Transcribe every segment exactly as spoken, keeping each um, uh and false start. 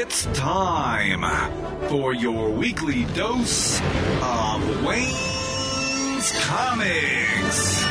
It's time for your weekly dose of Wayne's Comics.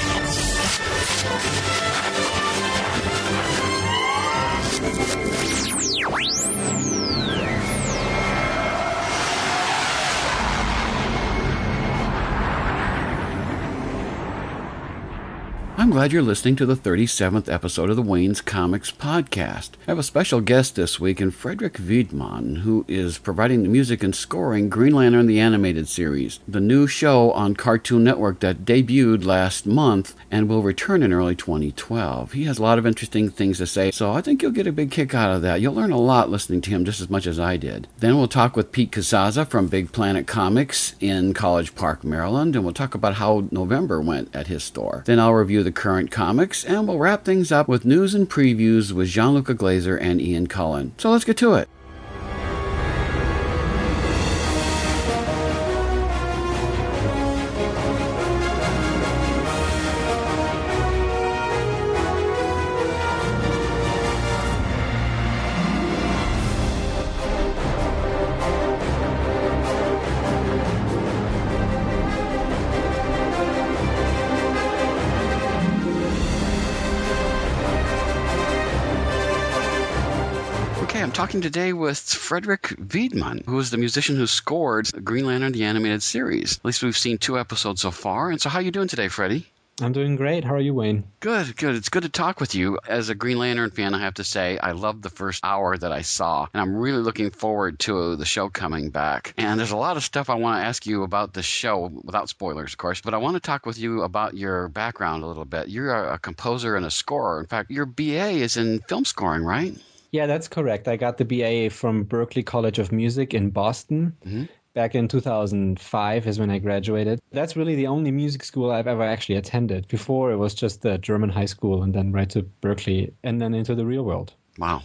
I'm glad you're listening to the thirty-seventh episode of the Wayne's Comics podcast. I have a special guest this week in Frederick Wiedmann, who is providing the music and scoring Green Lantern the Animated Series, the new show on Cartoon Network that debuted last month and will return in early twenty twelve. He has a lot of interesting things to say, so I think you'll get a big kick out of that. You'll learn a lot listening to him just as much as I did. Then we'll talk with Pete Kazaza from Big Planet Comics in College Park, Maryland, and we'll talk about how November went at his store. Then I'll review the current comics, and we'll wrap things up with news and previews with Gianluca Glazer and Ian Cullen. So let's get to it. Talking today with Frederick Wiedmann, who is the musician who scored Green Lantern the Animated Series. At least we've seen two episodes so far. And so how are you doing today, Freddie? I'm doing great. How are you, Wayne? Good, good. It's good to talk with you. As a Green Lantern fan, I have to say I loved the first hour that I saw, and I'm really looking forward to the show coming back. And there's a lot of stuff I want to ask you about the show, without spoilers, of course, but I want to talk with you about your background a little bit. You're a composer and a scorer. In fact, your B A is in film scoring, right? Yeah, that's correct. I got the B A from Berklee College of Music in Boston. Mm-hmm. Back in two thousand five is when I graduated. That's really the only music school I've ever actually attended. Before, it was just the German high school and then right to Berklee and then into the real world. Wow.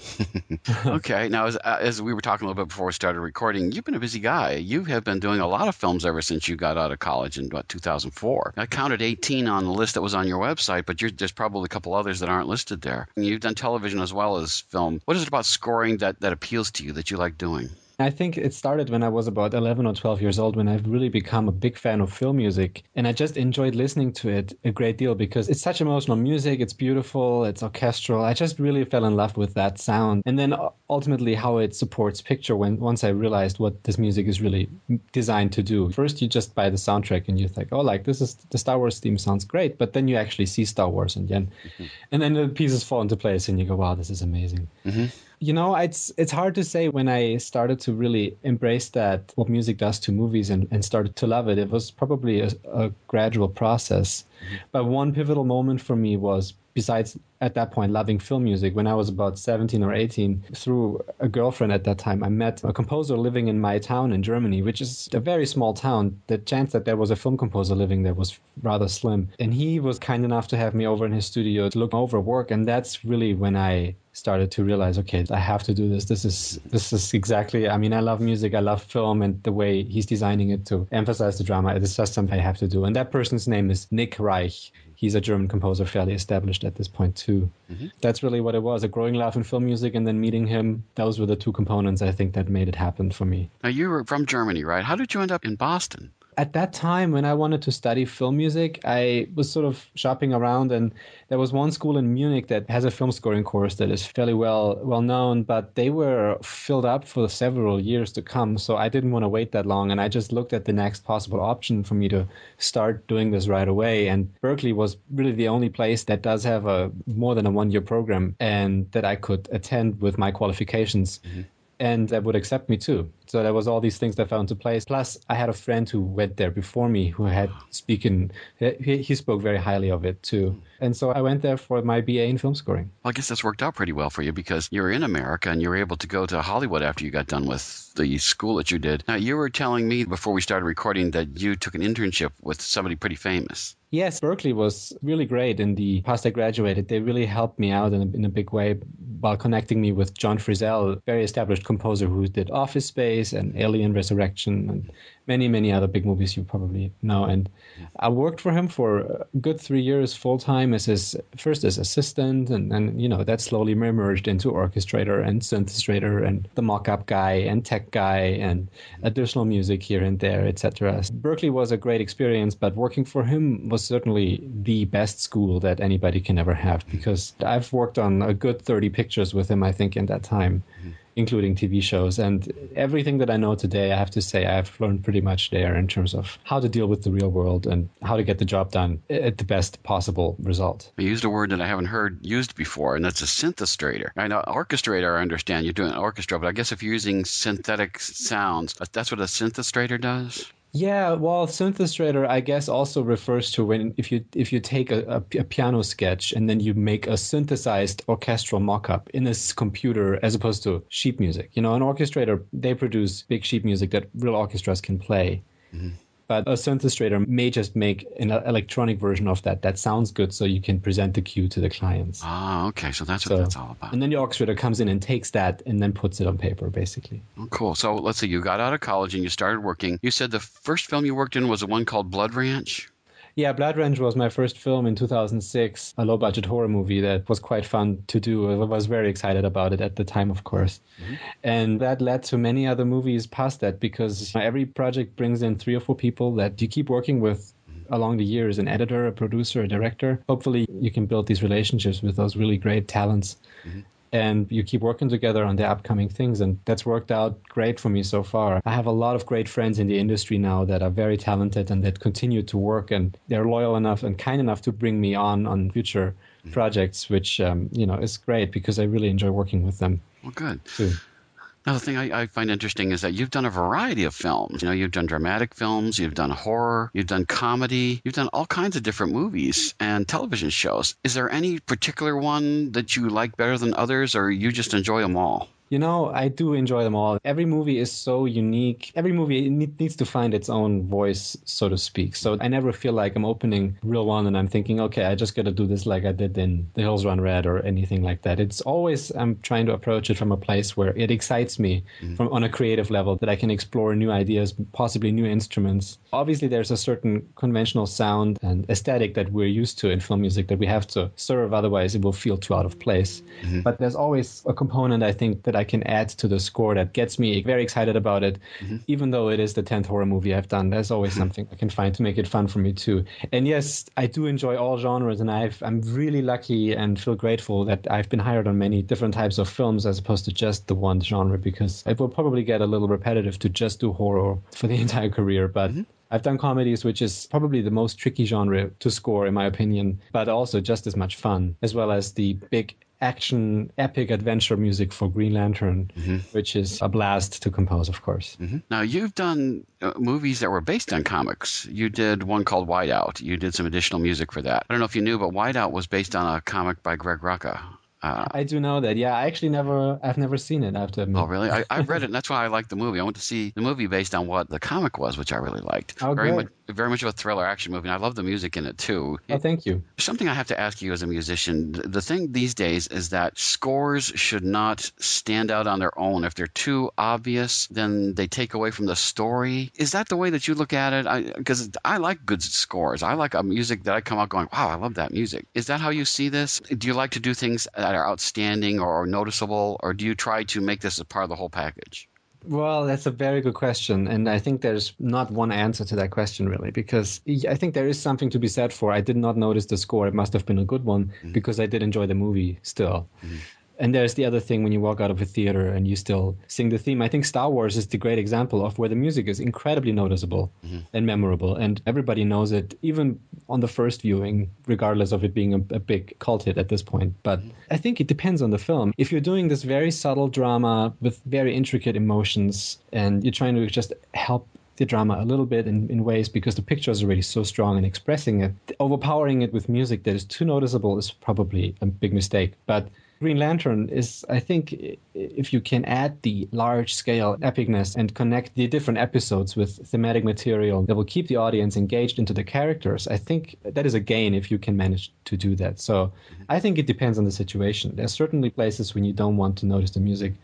Okay. Now, as, as we were talking a little bit before we started recording, you've been a busy guy. You have been doing a lot of films ever since you got out of college in, what, two thousand four. I counted eighteen on the list that was on your website, but you're, there's probably a couple others that aren't listed there. And you've done television as well as film. What is it about scoring that, that appeals to you, that you like doing? I think it started when I was about eleven or twelve years old, when I've really become a big fan of film music. And I just enjoyed listening to it a great deal because it's such emotional music. It's beautiful. It's orchestral. I just really fell in love with that sound. And then ultimately how it supports picture when once I realized what this music is really designed to do. First, you just buy the soundtrack and you think, oh, like this is the Star Wars theme sounds great. But then you actually see Star Wars and then, mm-hmm. and then the pieces fall into place and you go, wow, this is amazing. Mm-hmm. You know, it's it's hard to say when I started to really embrace that, what music does to movies and, and started to love it. It was probably a, a gradual process. Mm-hmm. But one pivotal moment for me was, besides at that point loving film music, when I was about seventeen or eighteen, through a girlfriend at that time, I met a composer living in my town in Germany, which is a very small town. The chance that there was a film composer living there was rather slim. And he was kind enough to have me over in his studio to look over work. And that's really when I started to realize, okay, I have to do this. This is this is exactly, I mean, I love music, I love film, and the way he's designing it to emphasize the drama, it's just something I have to do. And that person's name is Nick Reich. He's a German composer, fairly established at this point too. Mm-hmm. That's really what it was, a growing love in film music, and then meeting him. Those were the two components, I think, that made it happen for me. Now, you were from Germany, right? How did you end up in Boston? At that time, when I wanted to study film music, I was sort of shopping around, and there was one school in Munich that has a film scoring course that is fairly well well known, but they were filled up for several years to come, so I didn't want to wait that long, and I just looked at the next possible option for me to start doing this right away. And Berklee was really the only place that does have a more than a one-year program and that I could attend with my qualifications. Mm-hmm. And that would accept me too. So there was all these things that fell into place. Plus, I had a friend who went there before me who had speaking, he, he spoke very highly of it too. And so I went there for my B A in film scoring. Well, I guess that's worked out pretty well for you because you were in America and you were able to go to Hollywood after you got done with the school that you did. Now, you were telling me before we started recording that you took an internship with somebody pretty famous. Yes, Berklee was really great. In the past I graduated, they really helped me out in a, in a big way while connecting me with John Frizzell, very established composer who did Office Space, Space and Alien Resurrection and many, many other big movies you probably know. And I worked for him for a good three years full time as his first as assistant, and then you know that slowly merged into orchestrator and synthestrator and the mock-up guy and tech guy and additional music here and there, et cetera. Berkeley was a great experience, but working for him was certainly the best school that anybody can ever have, because I've worked on a good thirty pictures with him, I think, in that time. Mm-hmm. Including T V shows. And everything that I know today, I have to say, I've learned pretty much there in terms of how to deal with the real world and how to get the job done at the best possible result. You used a word that I haven't heard used before, and that's a synthestrator. I know orchestrator, I understand you're doing an orchestra, but I guess if you're using synthetic sounds, that's what a synthestrator does? Yeah, well, synthestrator, I guess, also refers to when if you if you take a, a, a piano sketch and then you make a synthesized orchestral mock-up in this computer as opposed to sheet music. You know, an orchestrator, they produce big sheet music that real orchestras can play. Mm-hmm. But a synthestrator may just make an electronic version of that that sounds good so you can present the cue to the clients. Ah, okay. So that's what so, that's all about. And then the orchestrator comes in and takes that and then puts it on paper, basically. Oh, cool. So let's see. You got out of college and you started working. You said the first film you worked in was the one called Blood Ranch? Yeah, Blood Ranch was my first film in two thousand six, a low-budget horror movie that was quite fun to do. I was very excited about it at the time, of course. Mm-hmm. And that led to many other movies past that, because every project brings in three or four people that you keep working with along the years, an editor, a producer, a director. Hopefully you can build these relationships with those really great talents. Mm-hmm. And you keep working together on the upcoming things, and that's worked out great for me so far. I have a lot of great friends in the industry now that are very talented and that continue to work, and they're loyal enough and kind enough to bring me on on future mm-hmm. projects, which um, you know is great because I really enjoy working with them. Well, good. Too. Now, the thing I, I find interesting is that you've done a variety of films. You know, you've done dramatic films, you've done horror, you've done comedy, you've done all kinds of different movies and television shows. Is there any particular one that you like better than others, or you just enjoy them all? You know, I do enjoy them all. Every movie is so unique. Every movie needs to find its own voice, so to speak. So I never feel like I'm opening Reel One and I'm thinking, okay, I just got to do this like I did in The Hills Run Red or anything like that. It's always, I'm trying to approach it from a place where it excites me mm-hmm. from on a creative level, that I can explore new ideas, possibly new instruments. Obviously, there's a certain conventional sound and aesthetic that we're used to in film music that we have to serve, otherwise it will feel too out of place. Mm-hmm. But there's always a component, I think, that I can add to the score that gets me very excited about it. Mm-hmm. Even though it is the tenth horror movie I've done, there's always mm-hmm. something I can find to make it fun for me too. And yes, I do enjoy all genres, and I've, I'm really lucky and feel grateful that I've been hired on many different types of films as opposed to just the one genre, because it will probably get a little repetitive to just do horror for the entire career. But mm-hmm. I've done comedies, which is probably the most tricky genre to score, in my opinion, but also just as much fun, as well as the big action, epic adventure music for Green Lantern, mm-hmm. which is a blast to compose, of course. Mm-hmm. Now, you've done uh, movies that were based on comics. You did one called Whiteout. You did some additional music for that. I don't know if you knew, but Whiteout was based on a comic by Greg Rucka. Uh, I do know that. Yeah, I actually never, I've never seen it, I have to admit. Oh, really? I, I've read it, and that's why I liked the movie. I went to see the movie based on what the comic was, which I really liked. Oh, very great. much, very much of a thriller action movie, and I love the music in it, too. Oh, thank you. Something I have to ask you as a musician, the thing these days is that scores should not stand out on their own. If they're too obvious, then they take away from the story. Is that the way that you look at it? Because I, I like good scores. I like a music that I come out going, wow, I love that music. Is that how you see this? Do you like to do things that are outstanding or noticeable, or do you try to make this a part of the whole package? Well, that's a very good question. And I think there's not one answer to that question, really, because I think there is something to be said for, I did not notice the score. It must have been a good one mm-hmm. because I did enjoy the movie still. Mm-hmm. And there's the other thing when you walk out of a theater and you still sing the theme. I think Star Wars is the great example of where the music is incredibly noticeable mm-hmm. and memorable. And everybody knows it, even on the first viewing, regardless of it being a, a big cult hit at this point. But mm-hmm. I think it depends on the film. If you're doing this very subtle drama with very intricate emotions and you're trying to just help the drama a little bit in, in ways because the picture is already so strong and expressing it, overpowering it with music that is too noticeable is probably a big mistake. But Green Lantern is, I think, if you can add the large-scale epicness and connect the different episodes with thematic material that will keep the audience engaged into the characters, I think that is a gain if you can manage to do that. So I think it depends on the situation. There's certainly places when you don't want to notice the music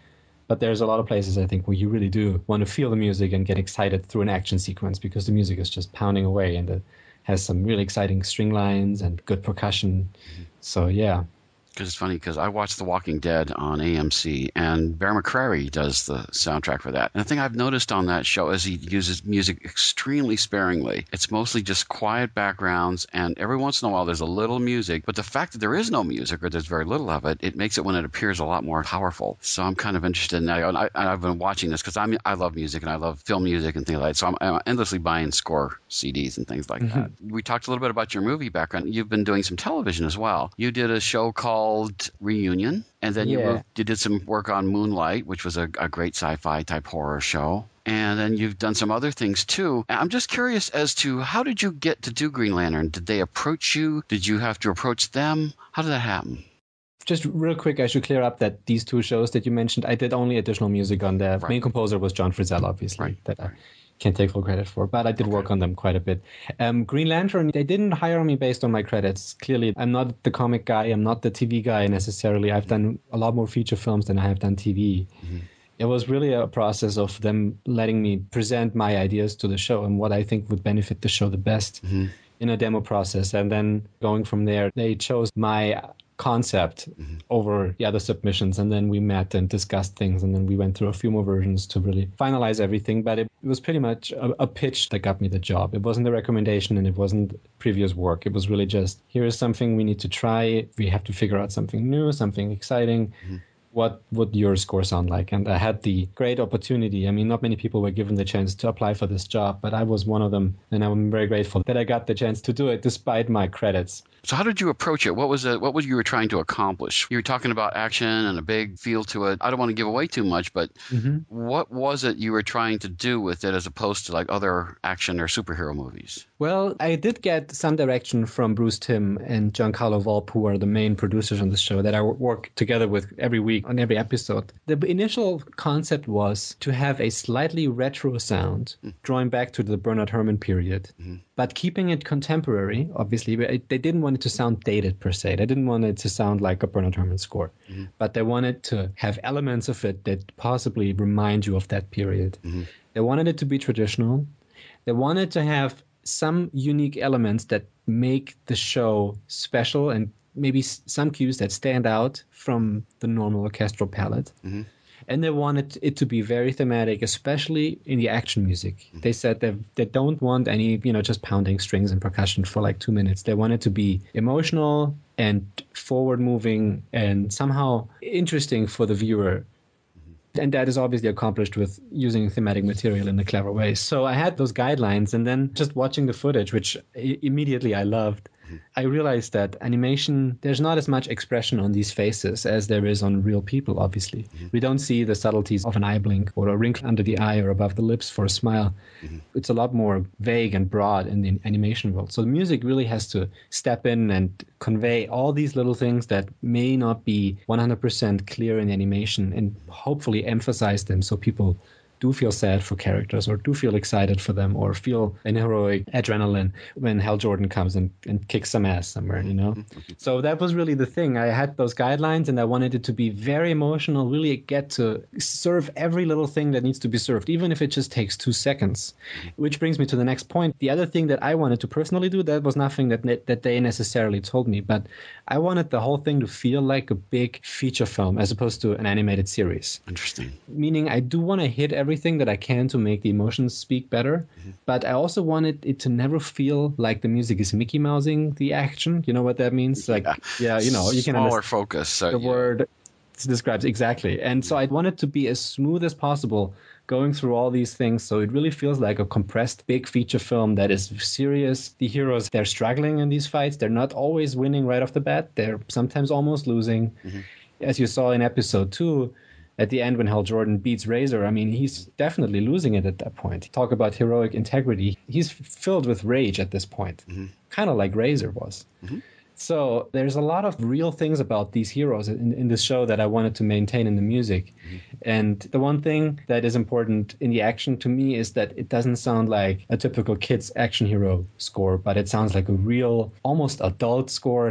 But there's a lot of places, I think, where you really do want to feel the music and get excited through an action sequence because the music is just pounding away and it has some really exciting string lines and good percussion. Mm-hmm. So, yeah. Because it's funny, because I watched The Walking Dead on A M C, and Bear McCreary does the soundtrack for that. And the thing I've noticed on that show is he uses music extremely sparingly. It's mostly just quiet backgrounds, and every once in a while there's a little music. But the fact that there is no music, or there's very little of it, it makes it, when it appears, a lot more powerful. So I'm kind of interested in that. And I, I've been watching this because I love music, and I love film music and things like that. So I'm, I'm endlessly buying score C Ds and things like mm-hmm. that. We talked a little bit about your movie background. You've been doing some television as well. You did a show called Called Reunion, and then yeah. you moved, you did some work on Moonlight, which was a, a great sci-fi type horror show. And then you've done some other things too. I'm just curious as to, how did you get to do Green Lantern? Did they approach you? Did you have to approach them? How did that happen? Just real quick, I should clear up that these two shows that you mentioned, I did only additional music on. The right. main composer was John Frizzell, obviously. Right. That I can't take full credit for, but I did okay. work on them quite a bit. Um, Green Lantern, they didn't hire me based on my credits. Clearly, I'm not the comic guy. I'm not the T V guy necessarily. I've done a lot more feature films than I have done T V. Mm-hmm. It was really a process of them letting me present my ideas to the show and what I think would benefit the show the best mm-hmm. in a demo process. And then going from there, they chose my concept mm-hmm. over the other submissions, and then we met and discussed things, and then we went through a few more versions to really finalize everything. But it, it was pretty much a, a pitch that got me the job. It wasn't a recommendation, and it wasn't previous work. It was really just, here is something we need to try. We have to figure out something new, something exciting. Mm-hmm. What would your score sound like? And I had the great opportunity. I mean, not many people were given the chance to apply for this job, but I was one of them, and I'm very grateful that I got the chance to do it despite my credits. So how did you approach it? What was it? What was you were trying to accomplish? You were talking about action and a big feel to it. I don't want to give away too much, but mm-hmm. what was it you were trying to do with it as opposed to like other action or superhero movies? Well, I did get some direction from Bruce Timm and Giancarlo Volpe, who are the main producers on the show that I work together with every week on every episode. The initial concept was to have a slightly retro sound, mm. drawing back to the Bernard Herrmann period, mm-hmm. but keeping it contemporary, obviously. They didn't want it to sound dated per se. They didn't want it to sound like a Bernard Herrmann score, mm-hmm. but they wanted to have elements of it that possibly remind you of that period. Mm-hmm. They wanted it to be traditional. They wanted to have some unique elements that make the show special, and maybe some cues that stand out from the normal orchestral palette. Mm-hmm. And they wanted it to be very thematic, especially in the action music. Mm-hmm. They said that they don't want any, you know, just pounding strings and percussion for like two minutes. They want it to be emotional and forward-moving and somehow interesting for the viewer. Mm-hmm. And that is obviously accomplished with using thematic material in a clever way. So I had those guidelines, and then just watching the footage, which I- immediately I loved, I realized that animation, there's not as much expression on these faces as there is on real people, obviously. Mm-hmm. We don't see the subtleties of an eye blink or a wrinkle under the eye or above the lips for a smile. Mm-hmm. It's a lot more vague and broad in the animation world. So the music really has to step in and convey all these little things that may not be one hundred percent clear in animation, and hopefully emphasize them so people do feel sad for characters, or do feel excited for them, or feel an heroic adrenaline when Hal Jordan comes and, and kicks some ass somewhere, you know? So that was really the thing. I had those guidelines, and I wanted it to be very emotional, really get to serve every little thing that needs to be served, even if it just takes two seconds. Which brings me to the next point. The other thing that I wanted to personally do, that was nothing that that they necessarily told me, but I wanted the whole thing to feel like a big feature film as opposed to an animated series. Interesting. Meaning I do want to hit every everything that I can to make the emotions speak better. Mm-hmm. But I also wanted it to never feel like the music is Mickey Mousing the action. You know what that means? Like, yeah, yeah you know, you can smaller understand focus. So, the yeah. word describes exactly. And so I wanted to be as smooth as possible going through all these things. So it really feels like a compressed big feature film that is serious. The heroes, they're struggling in these fights. They're not always winning right off the bat. They're sometimes almost losing. Mm-hmm. As you saw in episode two, at the end when Hal Jordan beats Razor, I mean, he's definitely losing it at that point. Talk about heroic integrity. He's filled with rage at this point, mm-hmm. kind of like Razor was. Mm-hmm. So there's a lot of real things about these heroes in, in this show that I wanted to maintain in the music. Mm-hmm. And the one thing that is important in the action to me is that it doesn't sound like a typical kid's action hero score, but it sounds like a real, almost adult score that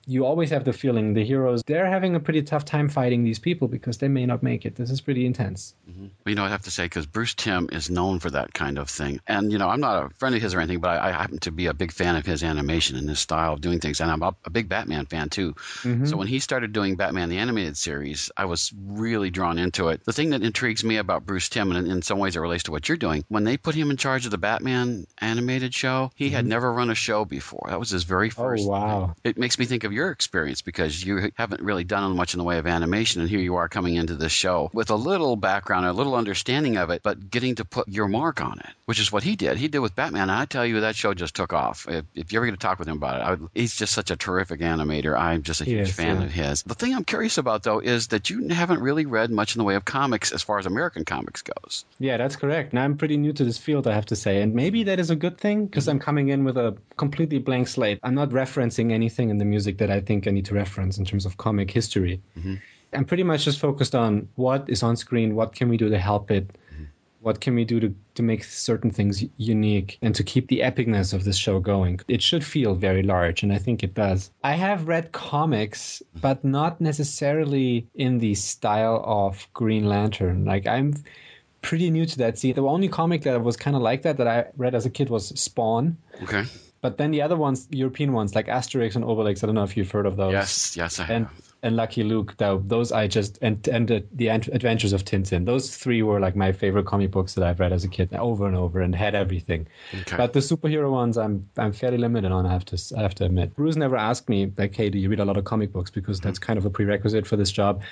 you always have the feeling the heroes, they're having a pretty tough time fighting these people because they may not make it. This is pretty intense. Mm-hmm. Well, you know, I have to say, because Bruce Timm is known for that kind of thing. And, you know, I'm not a friend of his or anything, but I, I happen to be a big fan of his animation and his style of doing things. And I'm a, a big Batman fan, too. Mm-hmm. So when he started doing Batman the Animated Series, I was really drawn into it. The thing that intrigues me about Bruce Timm, and in some ways it relates to what you're doing, when they put him in charge of the Batman animated show, he mm-hmm. had never run a show before. That was his very first. Oh, wow. Thing. It makes me think of your experience because you haven't really done much in the way of animation, and here you are coming into this show with a little background, a little understanding of it, but getting to put your mark on it, which is what he did. He did with Batman, and I tell you, that show just took off. If, if you're ever going to talk with him about it, I would, he's just such a terrific animator. I'm just a huge yes, fan yeah. of his. The thing I'm curious about, though, is that you haven't really read much in the way of comics as far as American comics goes. Yeah, that's correct. Now I'm pretty new to this field, I have to say, and maybe that is a good thing because mm-hmm. I'm coming in with a completely blank slate. I'm not referencing anything in the music that I think I need to reference in terms of comic history. Mm-hmm. I'm pretty much just focused on what is on screen, what can we do to help it, mm-hmm. what can we do to, to make certain things unique and to keep the epicness of this show going. It should feel very large, and I think it does. I have read comics, but not necessarily in the style of Green Lantern. Like, I'm pretty new to that. See, the only comic that was kind of like that that I read as a kid was Spawn. Okay. But then the other ones, European ones, like Asterix and Obelix, I don't know if you've heard of those. Yes, yes, I have. And, and Lucky Luke, that, those I just, and, and the, the Adventures of Tintin. Those three were like my favorite comic books that I've read as a kid over and over and had everything. Okay. But the superhero ones, I'm I'm fairly limited on, I have to I have to admit. Bruce never asked me, like, hey, do you read a lot of comic books? Because that's kind of a prerequisite for this job.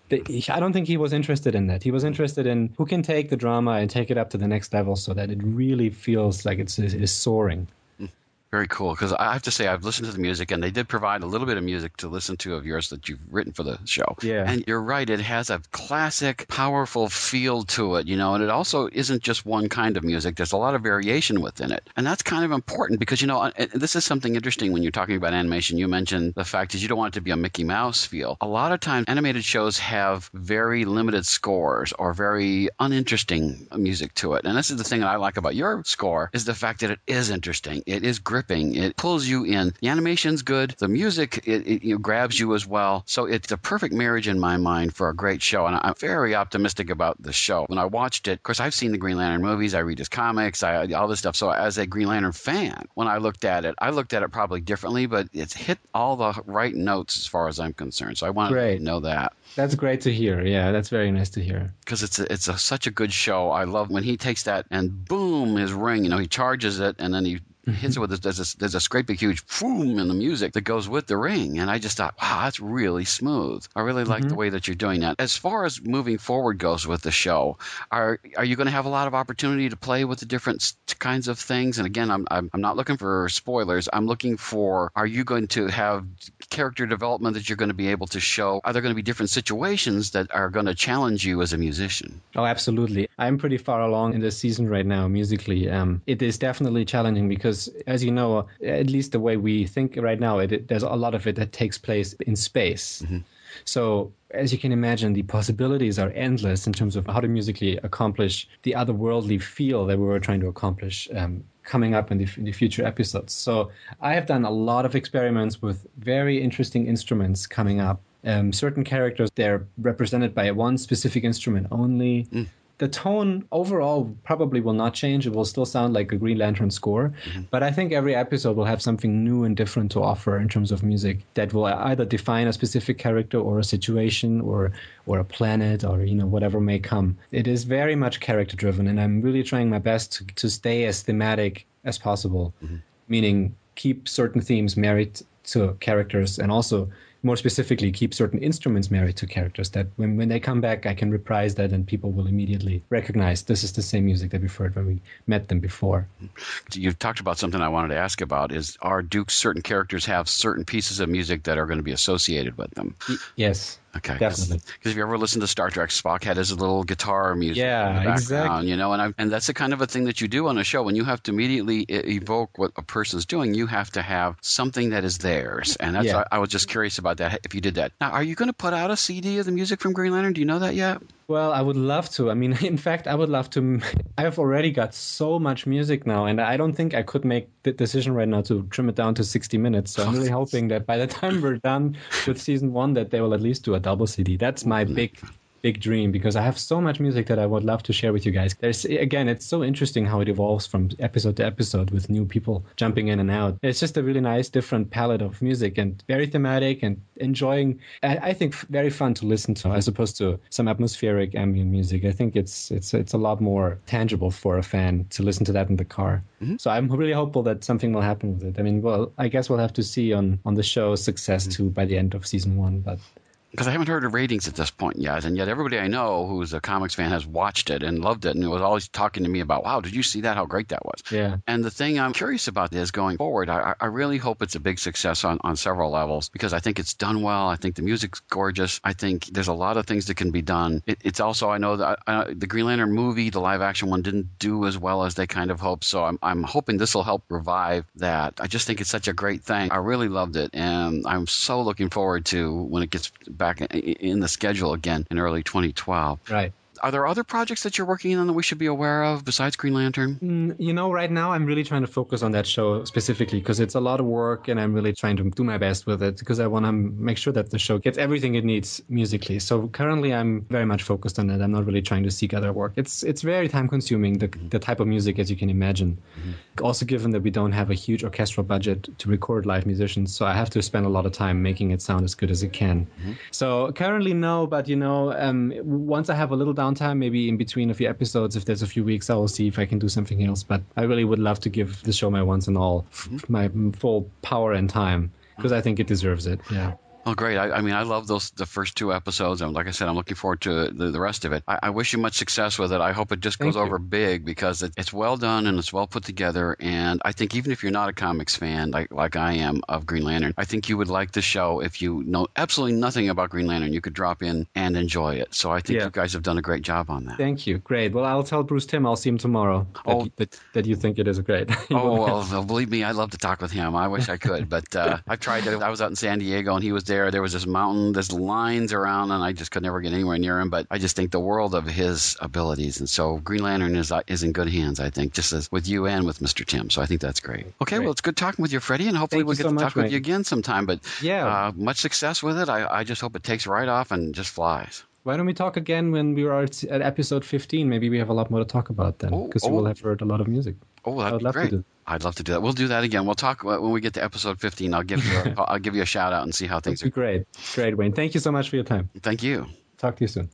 I don't think he was interested in that. He was interested in who can take the drama and take it up to the next level so that it really feels like it's, it is soaring. Very cool, because I have to say I've listened to the music, and they did provide a little bit of music to listen to of yours that you've written for the show. Yeah. And you're right, it has a classic, powerful feel to it, you know, and it also isn't just one kind of music. There's a lot of variation within it. And that's kind of important because, you know, this is something interesting when you're talking about animation. You mentioned the fact that you don't want it to be a Mickey Mouse feel. A lot of times, animated shows have very limited scores or very uninteresting music to it. And this is the thing that I like about your score is the fact that it is interesting. It is gripping. It pulls you in. The animation's good. The music, it, it you know, grabs you as well. So it's a perfect marriage in my mind for a great show. And I'm very optimistic about the show. When I watched it, of course, I've seen the Green Lantern movies. I read his comics, I, all this stuff. So as a Green Lantern fan, when I looked at it, I looked at it probably differently, but it's hit all the right notes as far as I'm concerned. So I wanted great. to know that. That's great to hear. Yeah, that's very nice to hear. Because it's a, it's a, such a good show. I love when he takes that and boom, his ring, you know, he charges it and then he hits it with this, there's a, there's a great big huge boom in the music that goes with the ring. And I just thought, wow, that's really smooth. I really like mm-hmm. the way that you're doing that. As far as moving forward goes with the show, are are you going to have a lot of opportunity to play with the different kinds of things? And again, I'm, I'm, I'm not looking for spoilers. I'm looking for, are you going to have character development that you're going to be able to show? Are there going to be different situations that are going to challenge you as a musician? Oh, absolutely. I'm pretty far along in the season right now musically. Um, it is definitely challenging because, as you know, at least the way we think right now, it, it, there's a lot of it that takes place in space. Mm-hmm. So, as you can imagine, the possibilities are endless in terms of how to musically accomplish the otherworldly feel that we were trying to accomplish um, coming up in the, in the future episodes. So I have done a lot of experiments with very interesting instruments coming up. Um, certain characters, they're represented by one specific instrument only. Mm. The tone overall probably will not change. It will still sound like a Green Lantern score. Mm-hmm. But I think every episode will have something new and different to offer in terms of music that will either define a specific character or a situation or or a planet or, you know, whatever may come. It is very much character driven, and I'm really trying my best to, to stay as thematic as possible, mm-hmm. meaning keep certain themes married to characters and also more specifically, keep certain instruments married to characters that when, when they come back, I can reprise that and people will immediately recognize this is the same music that we've heard when we met them before. You've talked about something I wanted to ask about is, are do certain characters have certain pieces of music that are going to be associated with them? Y- yes. Okay, definitely. Because if you ever listen to Star Trek, Spock had his little guitar music yeah, in the background, exactly. you know, and I, and that's the kind of a thing that you do on a show. When you have to immediately evoke what a person's doing, you have to have something that is theirs. And that's yeah. I, I was just curious about about that if you did that. Now, are you going to put out a C D of the music from Green Lantern? Do you know that yet? Well, I would love to. I mean, in fact, I would love to. I've already got so much music now, and I don't think I could make the decision right now to trim it down to sixty minutes. So I'm really hoping that by the time we're done with season one, that they will at least do a double C D. That's my big big dream, because I have so much music that I would love to share with you guys. There's, again, it's so interesting how it evolves from episode to episode with new people jumping in and out. It's just a really nice, different palette of music and very thematic and enjoying, I think, very fun to listen to as opposed to some atmospheric ambient music. I think it's it's it's a lot more tangible for a fan to listen to that in the car. Mm-hmm. So I'm really hopeful that something will happen with it. I mean, well, I guess we'll have to see on, on the show's success mm-hmm. too by the end of season one, but... Because I haven't heard of ratings at this point yet, and yet everybody I know who's a comics fan has watched it and loved it, and was always talking to me about, wow, did you see that? How great that was. Yeah. And the thing I'm curious about is going forward, I, I really hope it's a big success on, on several levels, because I think it's done well. I think the music's gorgeous. I think there's a lot of things that can be done. It, it's also, I know that uh, the Green Lantern movie, the live action one, didn't do as well as they kind of hoped, so I'm, I'm hoping this will help revive that. I just think it's such a great thing. I really loved it, and I'm so looking forward to when it gets back in, in the schedule again in early twenty twelve. Right. Are there other projects that you're working on that we should be aware of besides Green Lantern? Mm, you know, right now I'm really trying to focus on that show specifically because it's a lot of work and I'm really trying to do my best with it because I want to make sure that the show gets everything it needs musically. So currently I'm very much focused on it. I'm not really trying to seek other work. It's it's very time consuming, the, the type of music, as you can imagine. Mm-hmm. Also given that we don't have a huge orchestral budget to record live musicians, so I have to spend a lot of time making it sound as good as it can. Mm-hmm. So currently no, but you know, um, once I have a little downtime, maybe in between a few episodes, if there's a few weeks, I will see if I can do something else. But I really would love to give the show my once and all, mm-hmm. my full power and time, because I think it deserves it. Yeah. Oh, great. I, I mean, I love those the first two episodes. And like I said, I'm looking forward to the, the rest of it. I, I wish you much success with it. I hope it just goes over big because it, it's well done and it's well put together. And I think even if you're not a comics fan like, like I am of Green Lantern, I think you would like the show. If you know absolutely nothing about Green Lantern, you could drop in and enjoy it. So I think yeah. you guys have done a great job on that. Thank you. Great. Well, I'll tell Bruce Timm I'll see him tomorrow that, oh. you, that, that you think it is great. oh, well, believe me, I'd love to talk with him. I wish I could. But uh, I've tried to. I was out in San Diego and he was there. There was this mountain. There's lines around, and I just could never get anywhere near him. But I just think the world of his abilities, and so Green Lantern is uh, is in good hands, I think, just as with you and with Mister Timm. So I think that's great. Okay, great. Well, it's good talking with you, Freddie, and hopefully Thank we'll get so to much, talk Wayne. with you again sometime. But yeah, uh, much success with it. I, I just hope it takes right off and just flies. Why don't we talk again when we are at episode fifteen? Maybe we have a lot more to talk about then, because oh, oh. you will have heard a lot of music. Oh, that'd I would be love great. To do. I'd love to do that. We'll do that again. We'll talk when we get to episode fifteen. I'll give you a, I'll give you a shout out and see how things That'd be are. Great, great, Wayne. Thank you so much for your time. Thank you. Talk to you soon.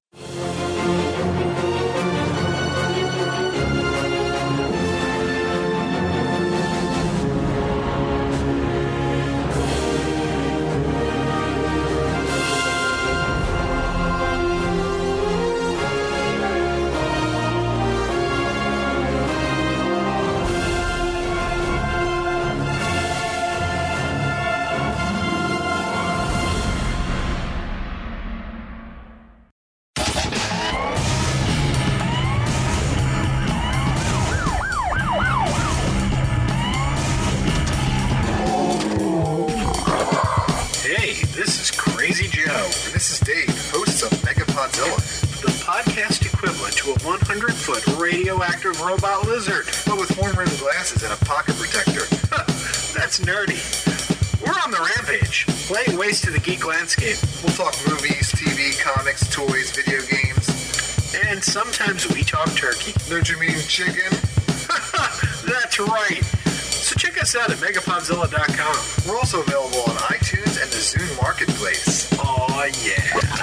Radioactive robot lizard, but with horn-rimmed glasses and a pocket protector. That's nerdy. We're on the rampage, laying waste to the geek landscape. We'll talk movies, T V, comics, toys, video games. And sometimes we talk turkey. Don't you mean chicken? That's right. So check us out at megapodzilla dot com. We're also available on iTunes and the Zune Marketplace. Aw, yeah.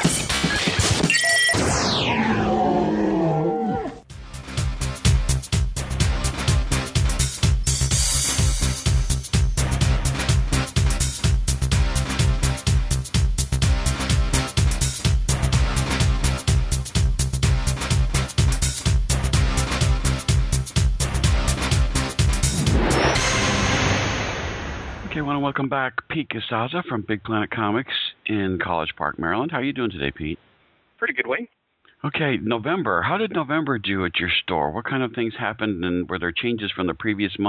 Okay, I want to welcome back Pete Casaza from Big Planet Comics in College Park, Maryland. How are you doing today, Pete? Pretty good, Wayne. Okay, November. How did November do at your store? What kind of things happened, and were there changes from the previous month?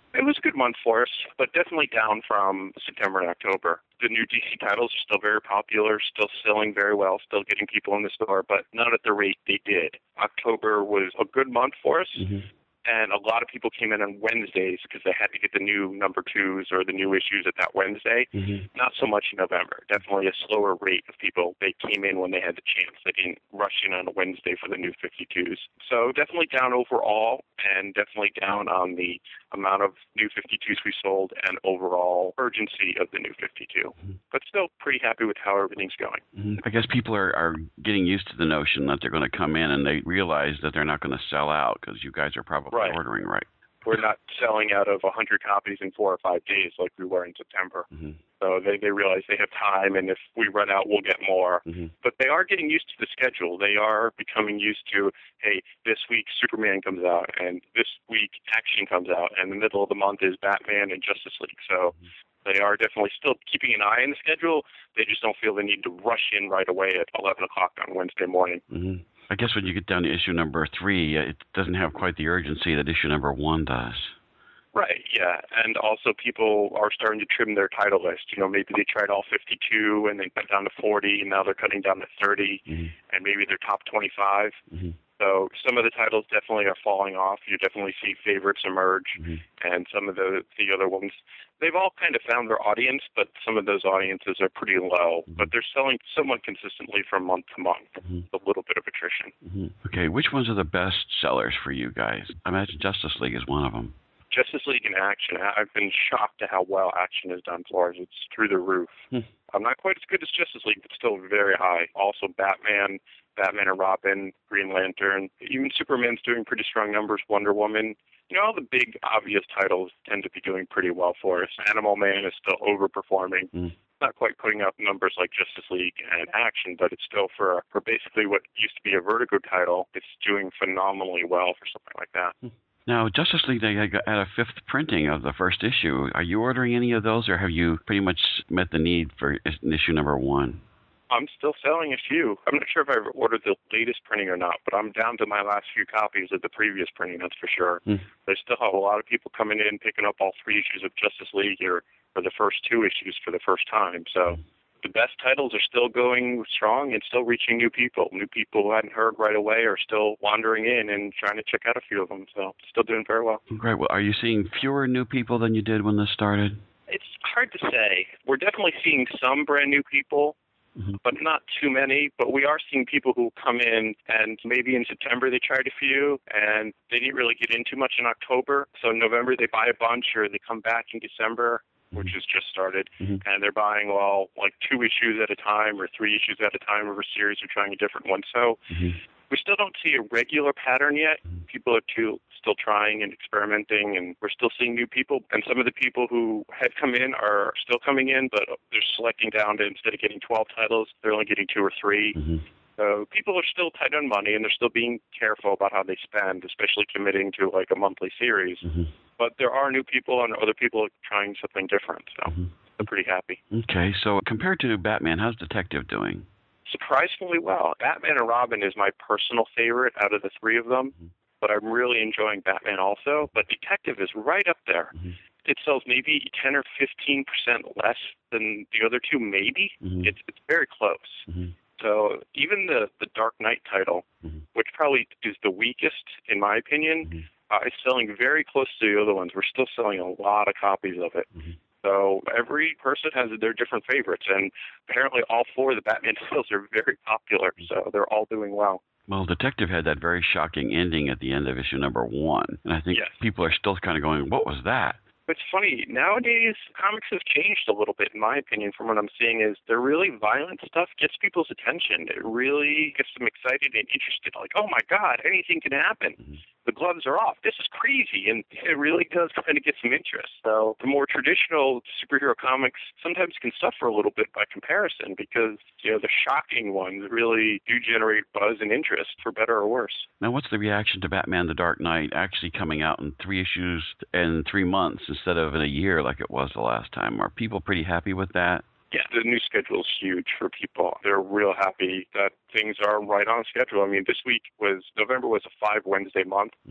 It was a good month for us, but definitely down from September and October. The new D C titles are still very popular, still selling very well, still getting people in the store, but not at the rate they did. October was a good month for us. Mm-hmm. And a lot of people came in on Wednesdays because they had to get the new number twos or the new issues at that Wednesday. Mm-hmm. Not so much in November. Definitely a slower rate of people. They came in when they had the chance. They didn't rush in on a Wednesday for the new fifty-twos. So definitely down overall, and definitely down on the amount of new fifty-twos we sold and overall urgency of the new fifty-two. Mm-hmm. But still pretty happy with how everything's going. Mm-hmm. I guess people are, are getting used to the notion that they're going to come in and they realize that they're not going to sell out because you guys are probably Right. ordering right. We're not selling out of one hundred copies in four or five days like we were in September. Mm-hmm. So they, they realize they have time, and if we run out, we'll get more. Mm-hmm. But they are getting used to the schedule. They are becoming used to, hey, this week Superman comes out, and this week Action comes out, and the middle of the month is Batman and Justice League. So mm-hmm. they are definitely still keeping an eye on the schedule. They just don't feel the need to rush in right away at eleven o'clock on Wednesday morning. Mm-hmm. I guess when you get down to issue number three, it doesn't have quite the urgency that issue number one does. Right, yeah. And also people are starting to trim their title list. You know, maybe they tried all fifty-two and they cut down to forty, and now they're cutting down to thirty, mm-hmm. and maybe they're top twenty-five. Mm-hmm. So some of the titles definitely are falling off. You definitely see favorites emerge, mm-hmm. and some of the, the other ones, they've all kind of found their audience, but some of those audiences are pretty low. Mm-hmm. But they're selling somewhat consistently from month to month. Mm-hmm. A little bit of attrition. Mm-hmm. Okay, which ones are the best sellers for you guys? I imagine Justice League is one of them. Justice League in Action, I've been shocked at how well Action has done for us. It's through the roof. Hmm. I'm not quite as good as Justice League, but still very high. Also Batman, Batman and Robin, Green Lantern. Even Superman's doing pretty strong numbers, Wonder Woman. You know, all the big, obvious titles tend to be doing pretty well for us. Animal Man is still overperforming. Hmm. Not quite putting up numbers like Justice League and Action, but it's still for, for basically what used to be a Vertigo title. It's doing phenomenally well for something like that. Hmm. Now, Justice League, they had a fifth printing of the first issue. Are you ordering any of those, or have you pretty much met the need for issue number one? I'm still selling a few. I'm not sure if I've ordered the latest printing or not, but I'm down to my last few copies of the previous printing, that's for sure. Hmm. There's still a lot of people coming in, picking up all three issues of Justice League or, or the first two issues for the first time. So the best titles are still going strong and still reaching new people. New people who hadn't heard right away are still wandering in and trying to check out a few of them. So still doing very well. Great. Well, are you seeing fewer new people than you did when this started? It's hard to say. We're definitely seeing some brand new people, mm-hmm. but not too many. But we are seeing people who come in, and maybe in September they tried a few, and they didn't really get in too much in October. So in November they buy a bunch, or they come back in December, which has just started, mm-hmm. and they're buying, well, like two issues at a time or three issues at a time of a series. They're trying a different one. So mm-hmm. we still don't see a regular pattern yet. Mm-hmm. People are too, still trying and experimenting, and we're still seeing new people. And some of the people who had come in are still coming in, but they're selecting down to, instead of getting twelve titles, they're only getting two or three. Mm-hmm. So people are still tight on money, and they're still being careful about how they spend, especially committing to like a monthly series. Mm-hmm. But there are new people, and other people are trying something different, so mm-hmm. I'm pretty happy. Okay, so compared to Batman, how's Detective doing? Surprisingly well. Batman and Robin is my personal favorite out of the three of them, mm-hmm. but I'm really enjoying Batman also. But Detective is right up there. Mm-hmm. It sells maybe ten or fifteen percent less than the other two, maybe. Mm-hmm. It's it's very close. Mm-hmm. So even the, the Dark Knight title, mm-hmm. which probably is the weakest in my opinion, mm-hmm. uh, is selling very close to the other ones. We're still selling a lot of copies of it. Mm-hmm. So every person has their different favorites, and apparently all four of the Batman titles are very popular, so they're all doing well. Well, Detective had that very shocking ending at the end of issue number one, and I think yes. people are still kind of going, what was that? It's funny, nowadays comics have changed a little bit, in my opinion, from what I'm seeing, is the really violent stuff gets people's attention. It really gets them excited and interested, like, oh my God, anything can happen. Mm-hmm. The gloves are off. This is crazy, and it really does kind of get some interest. So the more traditional superhero comics sometimes can suffer a little bit by comparison because, you know, the shocking ones really do generate buzz and interest, for better or worse. Now, what's the reaction to Batman the Dark Knight actually coming out in three issues in three months instead of in a year like it was the last time? Are people pretty happy with that? Yeah, the new schedule is huge for people. They're real happy that things are right on schedule. I mean, this week was, November was a five Wednesday month. Mm-hmm.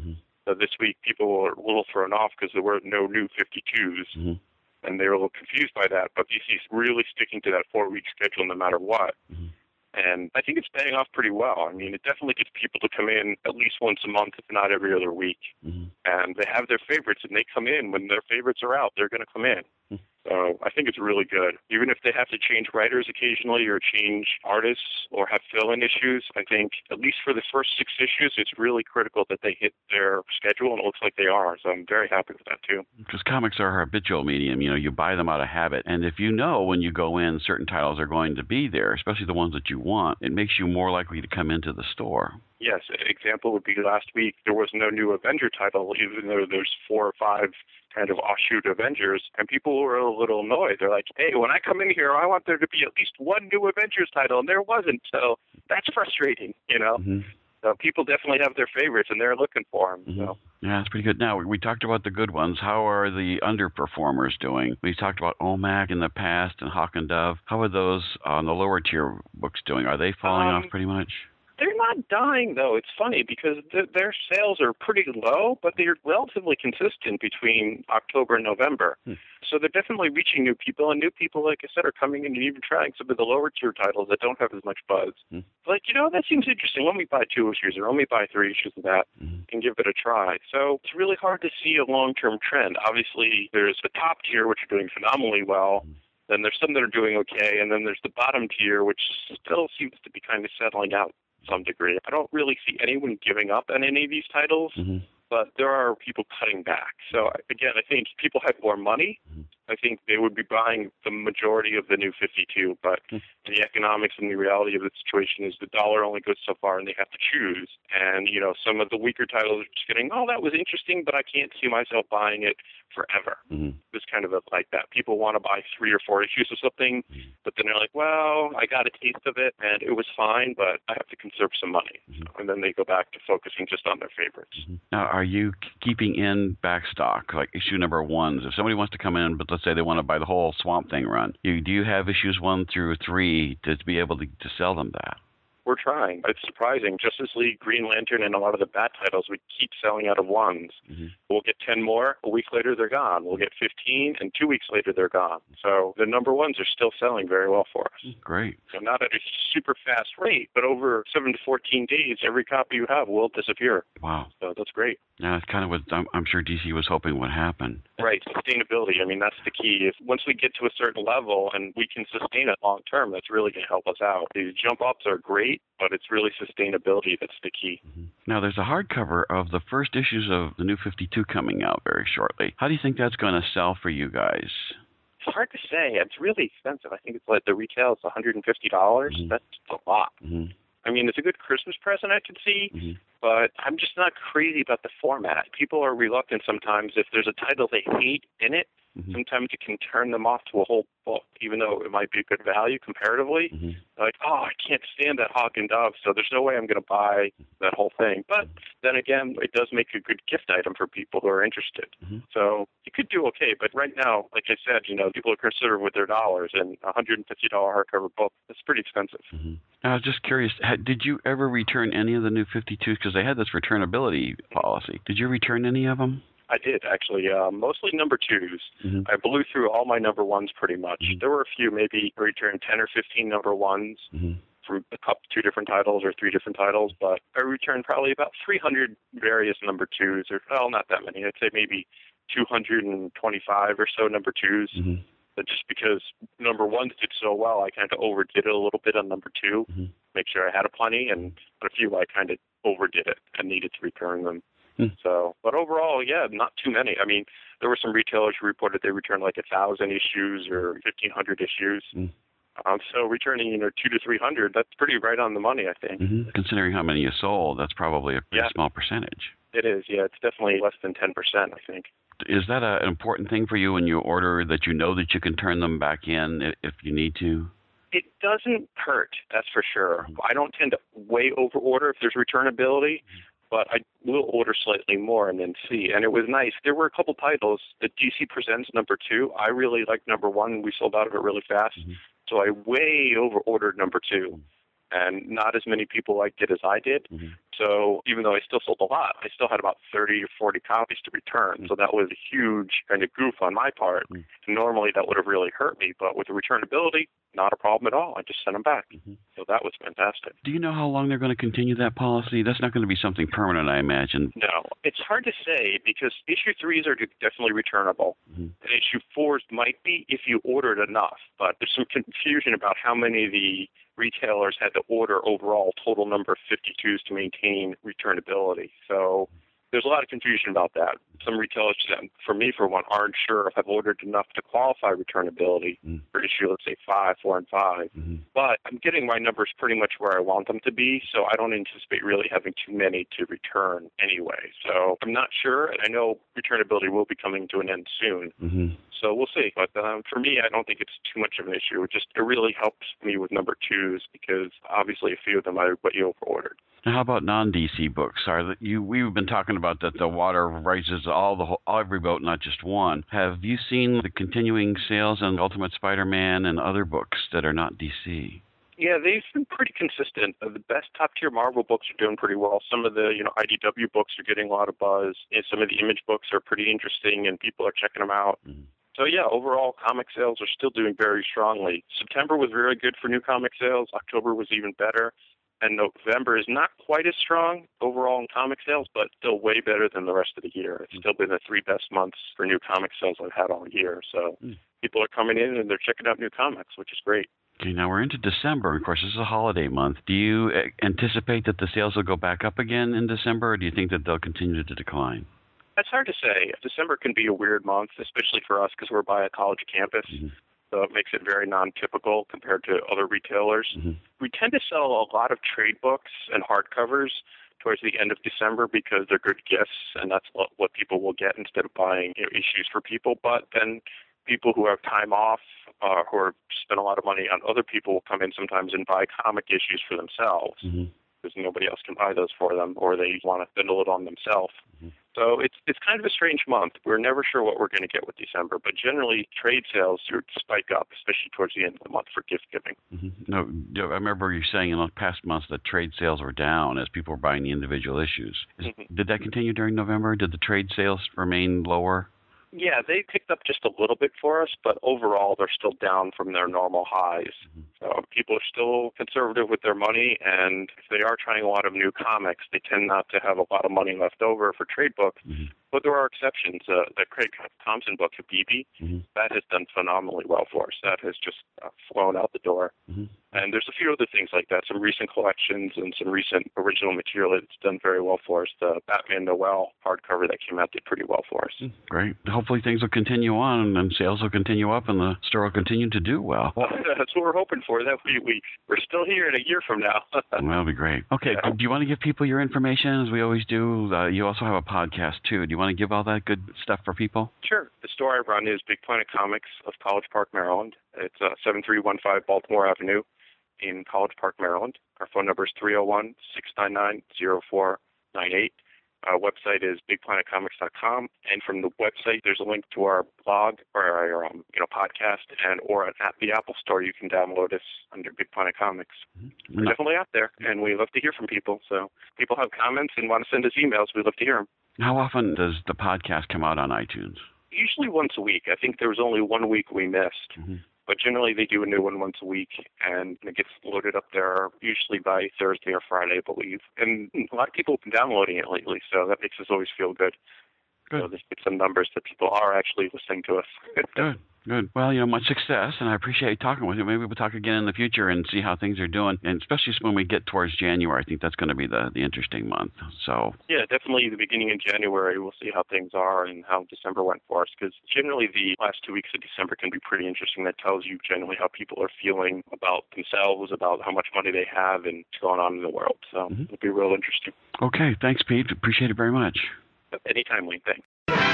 So this week, people were a little thrown off because there were no new fifty-twos, Mm-hmm. and they were a little confused by that. But D C's really sticking to that four-week schedule no matter what. Mm-hmm. And I think it's paying off pretty well. I mean, it definitely gets people to come in at least once a month, if not every other week. Mm-hmm. And they have their favorites, and they come in. When their favorites are out, they're going to come in. Mm-hmm. So I think it's really good. Even if they have to change writers occasionally or change artists or have fill-in issues, I think at least for the first six issues, it's really critical that they hit their schedule, and it looks like they are. So I'm very happy with that, too. Because comics are a habitual medium. You know, you buy them out of habit. And if you know when you go in, certain titles are going to be there, especially the ones that you want, it makes you more likely to come into the store. Yes, an example would be last week, there was no new Avenger title, even though there's four or five kind of offshoot Avengers, and people were a little annoyed. They're like, hey, when I come in here, I want there to be at least one new Avengers title, and there wasn't, so that's frustrating, you know? Mm-hmm. So people definitely have their favorites, and they're looking for them. Mm-hmm. So. Yeah, that's pretty good. Now, we talked about the good ones. How are the underperformers doing? We talked about O M A C in the past and Hawk and Dove. How are those on the lower tier books doing? Are they falling Um, off pretty much? They're not dying, though. It's funny because th- their sales are pretty low, but they're relatively consistent between October and November. Hmm. So they're definitely reaching new people, and new people, like I said, are coming in and even trying some of the lower-tier titles that don't have as much buzz. Hmm. Like, you know, that seems interesting. Let me buy two issues, or let me buy three issues of that Hmm. and give it a try. So it's really hard to see a long-term trend. Obviously, there's the top tier, which are doing phenomenally well. Hmm. Then there's some that are doing okay, and then there's the bottom tier, which still seems to be kind of settling out to some degree. I don't really see anyone giving up on any of these titles, Mm-hmm. but there are people cutting back. So, again, I think if people had more money, Mhm. I think they would be buying the majority of the new fifty-two, but Mhm. the economics and the reality of the situation is the dollar only goes so far, and they have to choose. And, you know, some of the weaker titles are just getting, oh, that was interesting, but I can't see myself buying it forever. Mm-hmm. It's kind of like that. People want to buy three or four issues of something, Mhm. but then they're like, well, I got a taste of it, and it was fine, but I have to conserve some money. Mhm. And then they go back to focusing just on their favorites. Now, are you k- keeping in back stock, like issue number ones? If somebody wants to come in, but let's say they want to buy the whole Swamp Thing run, you, do you have issues one through three to, to be able to, to sell them that? We're trying. It's surprising. Justice League, Green Lantern, and a lot of the Bat titles, we keep selling out of ones. Mm-hmm. We'll get ten more. A week later, they're gone. We'll get fifteen, and two weeks later, they're gone. So the number ones are still selling very well for us. Great. So not at a super fast rate, but over seven to fourteen days, every copy you have will disappear. Wow. So that's great. Now, that's kind of what I'm, I'm sure D C was hoping would happen. Right, sustainability. I mean, that's the key. If once we get to a certain level and we can sustain it long term, that's really going to help us out. These jump ups are great, but it's really sustainability that's the key. Mm-hmm. Now, there's a hardcover of the first issues of the new fifty-two coming out very shortly. How do you think that's going to sell for you guys? It's hard to say. It's really expensive. I think it's like the retail is one hundred fifty dollars. Mm-hmm. That's a lot. Mm-hmm. I mean, it's a good Christmas present, I could see, Mm-hmm. but I'm just not crazy about the format. People are reluctant sometimes. If there's a title they hate in it, Mm-hmm. sometimes it can turn them off to a whole book, even though it might be a good value comparatively. Mm-hmm. Like, oh, I can't stand that Hawk and Dove, so there's no way I'm going to buy that whole thing. But then again, it does make a good gift item for people who are interested. Mm-hmm. So you could do okay, but right now, like I said, you know, people are considerate with their dollars, and a one hundred fifty dollars hardcover book, that's pretty expensive. Mm-hmm. Now, I was just curious, had, did you ever return any of the new fifty-twos? Because they had this returnability policy. Did you return any of them? I did, actually. Uh, mostly number twos. Mm-hmm. I blew through all my number ones pretty much. Mm-hmm. There were a few, maybe returned ten or fifteen number ones Mm-hmm. from a couple, two different titles or three different titles, but I returned probably about three hundred various number twos, or, well, not that many. I'd say maybe two hundred twenty-five or so number twos. Mm-hmm. But just because number ones did so well, I kind of overdid it a little bit on number two, Mm-hmm. make sure I had a plenty, and a few I kind of overdid it and needed to return them. Hmm. So, but overall, yeah, not too many. I mean, there were some retailers who reported they returned like a thousand issues or fifteen hundred issues. Mm. Um, so returning, you know, two to three hundred, that's pretty right on the money, I think. Mm-hmm. Considering how many you sold, that's probably a pretty Yeah. small percentage. It is, yeah. It's definitely less than ten percent, I think. Is that a, an important thing for you when you order, that you know that you can turn them back in if, if you need to? It doesn't hurt, that's for sure. I don't tend to way over order if there's returnability, but I will order slightly more and then see. And it was nice. There were a couple titles. The D C Presents number two. I really liked number one. We sold out of it really fast. Mm-hmm. So I way over ordered number two. And not as many people liked it as I did. Mm-hmm. So even though I still sold a lot, I still had about thirty or forty copies to return. So that was a huge kind of goof on my part. Mm. Normally that would have really hurt me, but with the returnability, not a problem at all. I just sent them back. Mm-hmm. So that was fantastic. Do you know how long they're going to continue that policy? That's not going to be something permanent, I imagine. No, it's hard to say because issue threes are definitely returnable. Mm-hmm. And issue fours might be if you ordered enough, but there's some confusion about how many of the retailers had to order overall total number of fifty-twos to maintain returnability. So there's a lot of confusion about that. Some retailers, for me, for one, aren't sure if I've ordered enough to qualify returnability mm. for issue, let's say, five, four, and five. Mm-hmm. But I'm getting my numbers pretty much where I want them to be, so I don't anticipate really having too many to return anyway. So I'm not sure, and I know returnability will be coming to an end soon. Mm-hmm. So we'll see. But um, for me, I don't think it's too much of an issue. It just it really helps me with number twos because obviously a few of them I what you overordered. Now, how about non-D C books? Are you we've been talking about that the water rises all the whole, every boat, not just one. Have you seen the continuing sales on Ultimate Spider-Man and other books that are not D C? Yeah, they've been pretty consistent. The best top-tier Marvel books are doing pretty well. Some of the, you know, I D W books are getting a lot of buzz. And some of the Image books are pretty interesting, and people are checking them out. Mm-hmm. So, yeah, overall, comic sales are still doing very strongly. September was very good for new comic sales. October was even better. And November is not quite as strong overall in comic sales, but still way better than the rest of the year. It's still been the three best months for new comic sales I've had all year. So mm. people are coming in and they're checking out new comics, which is great. Okay, now we're into December. Of course, this is a holiday month. Do you anticipate that the sales will go back up again in December, or do you think that they'll continue to decline? That's hard to say. December can be a weird month, especially for us because we're by a college campus. Mm-hmm. So it makes it very non-typical compared to other retailers. Mm-hmm. We tend to sell a lot of trade books and hardcovers towards the end of December because they're good gifts, and that's what people will get instead of buying, you know, issues for people. But then people who have time off uh, who are spend a lot of money on other people will come in sometimes and buy comic issues for themselves. Mm-hmm. Because nobody else can buy those for them, or they want to bundle it on themselves. Mm-hmm. So it's it's kind of a strange month. We're never sure what we're going to get with December, but generally trade sales spike up, especially towards the end of the month for gift giving. Mm-hmm. No, I remember you saying in the past months that trade sales were down as people were buying the individual issues. Is, mm-hmm. Did that continue during November? Did the trade sales remain lower? Yeah, they picked up just a little bit for us, but overall they're still down from their normal highs. Mm-hmm. So people are still conservative with their money, and if they are trying a lot of new comics, they tend not to have a lot of money left over for trade books. Mm-hmm. But there are exceptions. Uh, the Craig Thompson book, Habibi, mm-hmm. that has done phenomenally well for us. That has just uh, flown out the door. Mm-hmm. And there's a few other things like that, some recent collections and some recent original material that's done very well for us. The Batman Noel hardcover that came out did pretty well for us. Great. Hopefully things will continue on and sales will continue up and the store will continue to do well. That's what we're hoping for. That we, we, we're still here in a year from now. That'll be great. Okay, yeah. Do you want to give people your information, as we always do? Uh, you also have a podcast, too. Do you want to give all that good stuff for people? Sure. The store I run is Big Planet Comics of College Park, Maryland. It's uh, seven three one five Baltimore Avenue in College Park, Maryland. Our phone number is three oh one, six nine nine, oh four nine eight. Our website is big planet comics dot com, and from the website there's a link to our blog or our um, you know podcast, and or at the Apple Store you can download us under Big Planet Comics. Mm-hmm. We're definitely out there, and we love to hear from people. So if people have comments and want to send us emails, we love to hear them. How often does the podcast come out on iTunes? Usually once a week. I think there was only one week we missed. Mm-hmm. But generally, they do a new one once a week, and it gets loaded up there usually by Thursday or Friday, I believe. And a lot of people have been downloading it lately, so that makes us always feel good. Good. So there's some numbers that people are actually listening to us. Good. Good. Well, you know, much success, and I appreciate talking with you. Maybe we'll talk again in the future and see how things are doing, and especially when we get towards January. I think that's going to be the, the interesting month. So yeah, definitely the beginning of January, we'll see how things are and how December went for us, because generally the last two weeks of December can be pretty interesting. That tells you generally how people are feeling about themselves, about how much money they have, and what's going on in the world. So mm-hmm. it'll be real interesting. Okay. Thanks, Pete. Appreciate it very much. Anytime, Wayne. Thanks.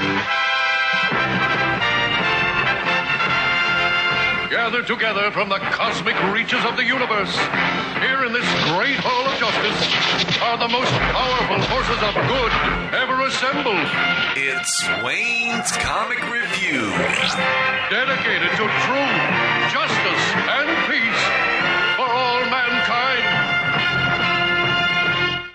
Gathered together from the cosmic reaches of the universe, here in this great hall of justice, are the most powerful forces of good ever assembled. It's Wayne's Comic Review. Dedicated to truth, justice, and peace for all mankind.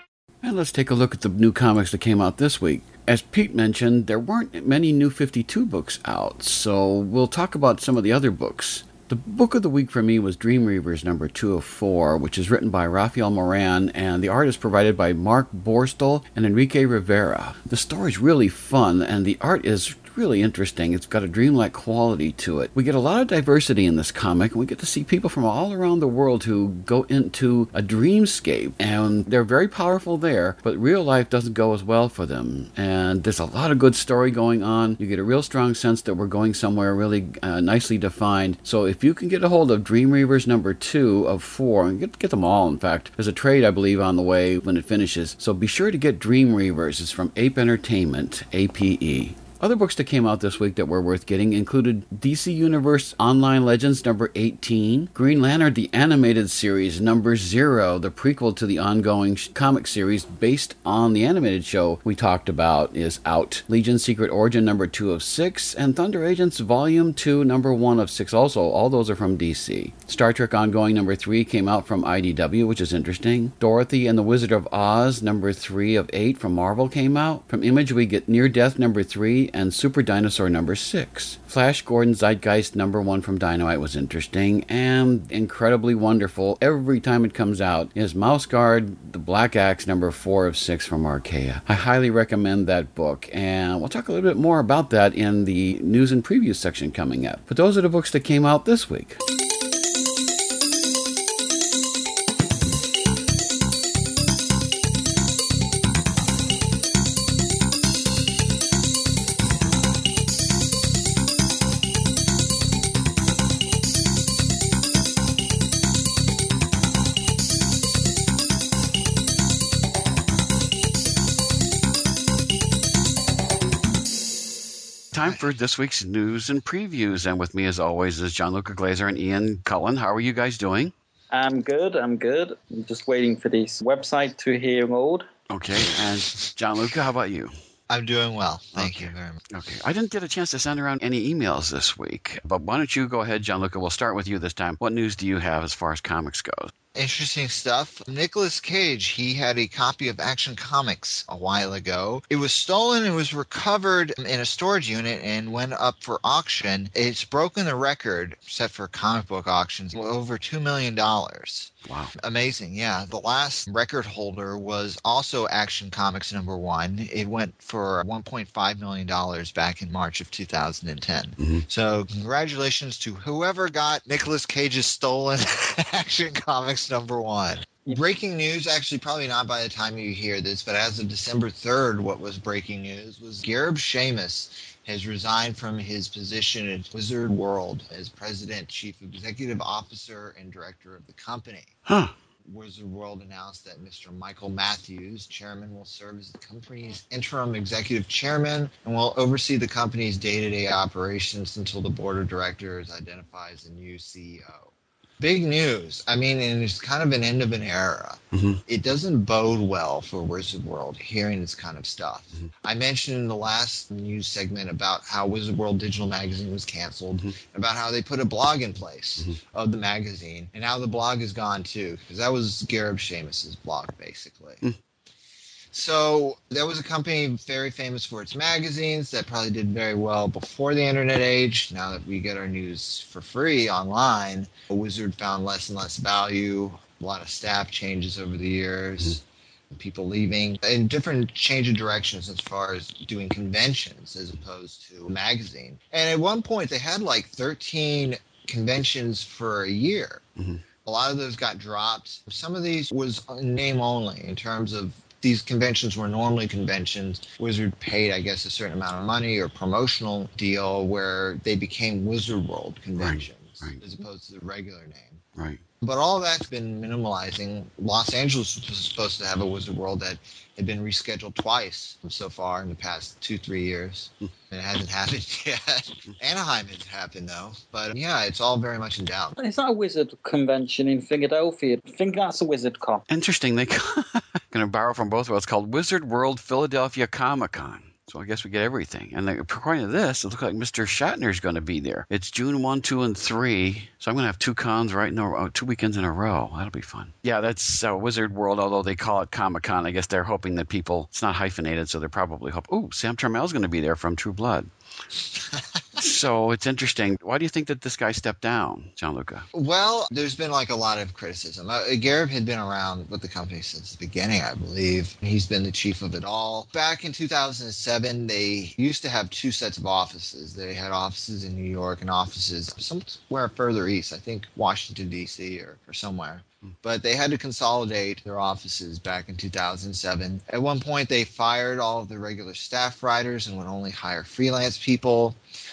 And let's take a look at the new comics that came out this week. As Pete mentioned, there weren't many new fifty-two books out, so we'll talk about some of the other books. The book of the week for me was Dreamweavers number two of four, which is written by Rafael Moran, and the art is provided by Mark Borstel and Enrique Rivera. The story's really fun, and the art is really interesting. It's got a dreamlike quality to it. We get a lot of diversity in this comic, and we get to see people from all around the world who go into a dreamscape, and they're very powerful there, but real life doesn't go as well for them. And there's a lot of good story going on. You get a real strong sense that we're going somewhere really uh, nicely defined. So if you can get a hold of Dreamweavers number two of four, and get, get them all, in fact, there's a trade, I believe, on the way when it finishes. So be sure to get Dreamweavers. It's from Ape Entertainment, A P E. Other books that came out this week that were worth getting included D C Universe Online Legends number eighteen, Green Lantern the Animated Series number zero, the prequel to the ongoing comic series based on the animated show we talked about, is out. Legion Secret Origin number two of six, and Thunder Agents Volume two number one of six also. All those are from D C. Star Trek Ongoing number three came out from I D W, which is interesting. Dorothy and the Wizard of Oz number three of eight from Marvel came out. From Image we get Near Death number three and Super Dinosaur number six. Flash Gordon Zeitgeist number one from Dynamite was interesting and incredibly wonderful. Every time it comes out is Mouse Guard, the Black Axe number four of six from Archaea. I highly recommend that book, and we'll talk a little bit more about that in the news and previews section coming up. But those are the books that came out this week. Time for this week's news and previews, and with me as always is Gianluca Glazer and Ian Cullen. How are you guys doing? I'm good, I'm good. I'm just waiting for this website to hear load. Okay, and Gianluca, how about you? I'm doing well. Thank okay. you very much. Okay. I didn't get a chance to send around any emails this week, but why don't you go ahead, Gianluca? We'll start with you this time. What news do you have as far as comics goes? Interesting stuff. Nicolas Cage, he had a copy of Action Comics a while ago. It was stolen and was recovered in a storage unit and went up for auction. It's broken the record set for comic book auctions, over two million dollars. Wow. Amazing, yeah. The last record holder was also Action Comics number one. It went for one point five million dollars back in March of two thousand ten. Mm-hmm. So congratulations to whoever got Nicolas Cage's stolen Action Comics number one. Breaking news, actually probably not by the time you hear this, but as of December third, what was breaking news was Gareb Shamus has resigned from his position at Wizard World as president, chief executive officer, and director of the company. Huh. Wizard World announced that Mister Michael Matthews, chairman, will serve as the company's interim executive chairman and will oversee the company's day-to-day operations until the board of directors identifies a new C E O. Big news. I mean, and it's kind of an end of an era. Mm-hmm. It doesn't bode well for Wizard World hearing this kind of stuff. Mm-hmm. I mentioned in the last news segment about how Wizard World Digital Magazine was canceled, mm-hmm. about how they put a blog in place mm-hmm. of the magazine, and now the blog is gone too, because that was Gareb Shamus's blog, basically. Mm-hmm. So that was a company very famous for its magazines that probably did very well before the internet age. Now that we get our news for free online, Wizard found less and less value, a lot of staff changes over the years, mm-hmm. people leaving, and different change of directions as far as doing conventions as opposed to a magazine. And at one point they had like thirteen conventions for a year. Mm-hmm. A lot of those got dropped. Some of these was name only in terms of these conventions were normally conventions. Wizard paid, I guess, a certain amount of money or promotional deal where they became Wizard World conventions right, right. as opposed to the regular name. Right. But all of that's been minimalizing. Los Angeles was supposed to have a Wizard World that had been rescheduled twice so far in the past two, three years. And it hasn't happened yet. Anaheim has happened, though. But yeah, it's all very much in doubt. It's not a Wizard convention in Philadelphia. I think that's a Wizard Con. Interesting. They're going to borrow from both worlds. It's called Wizard World Philadelphia Comic Con. So I guess we get everything. And according to this, it looks like Mister Shatner's going to be there. It's June first, two, and three. So I'm going to have two cons right in a row, two weekends in a row. That'll be fun. Yeah, that's uh, Wizard World, although they call it Comic-Con. I guess they're hoping that people, it's not hyphenated, so they're probably hoping, ooh, Sam Trammell's going to be there from True Blood. So it's interesting. Why do you think that this guy stepped down, Gianluca? Well, there's been like a lot of criticism. Uh, Garib had been around with the company since the beginning, I believe. He's been the chief of it all. Back in two thousand seven, they used to have two sets of offices. They had offices in New York and offices somewhere further east, I think Washington, D C or, or somewhere. But they had to consolidate their offices back in two thousand seven. At one point, they fired all of the regular staff writers and would only hire freelance people.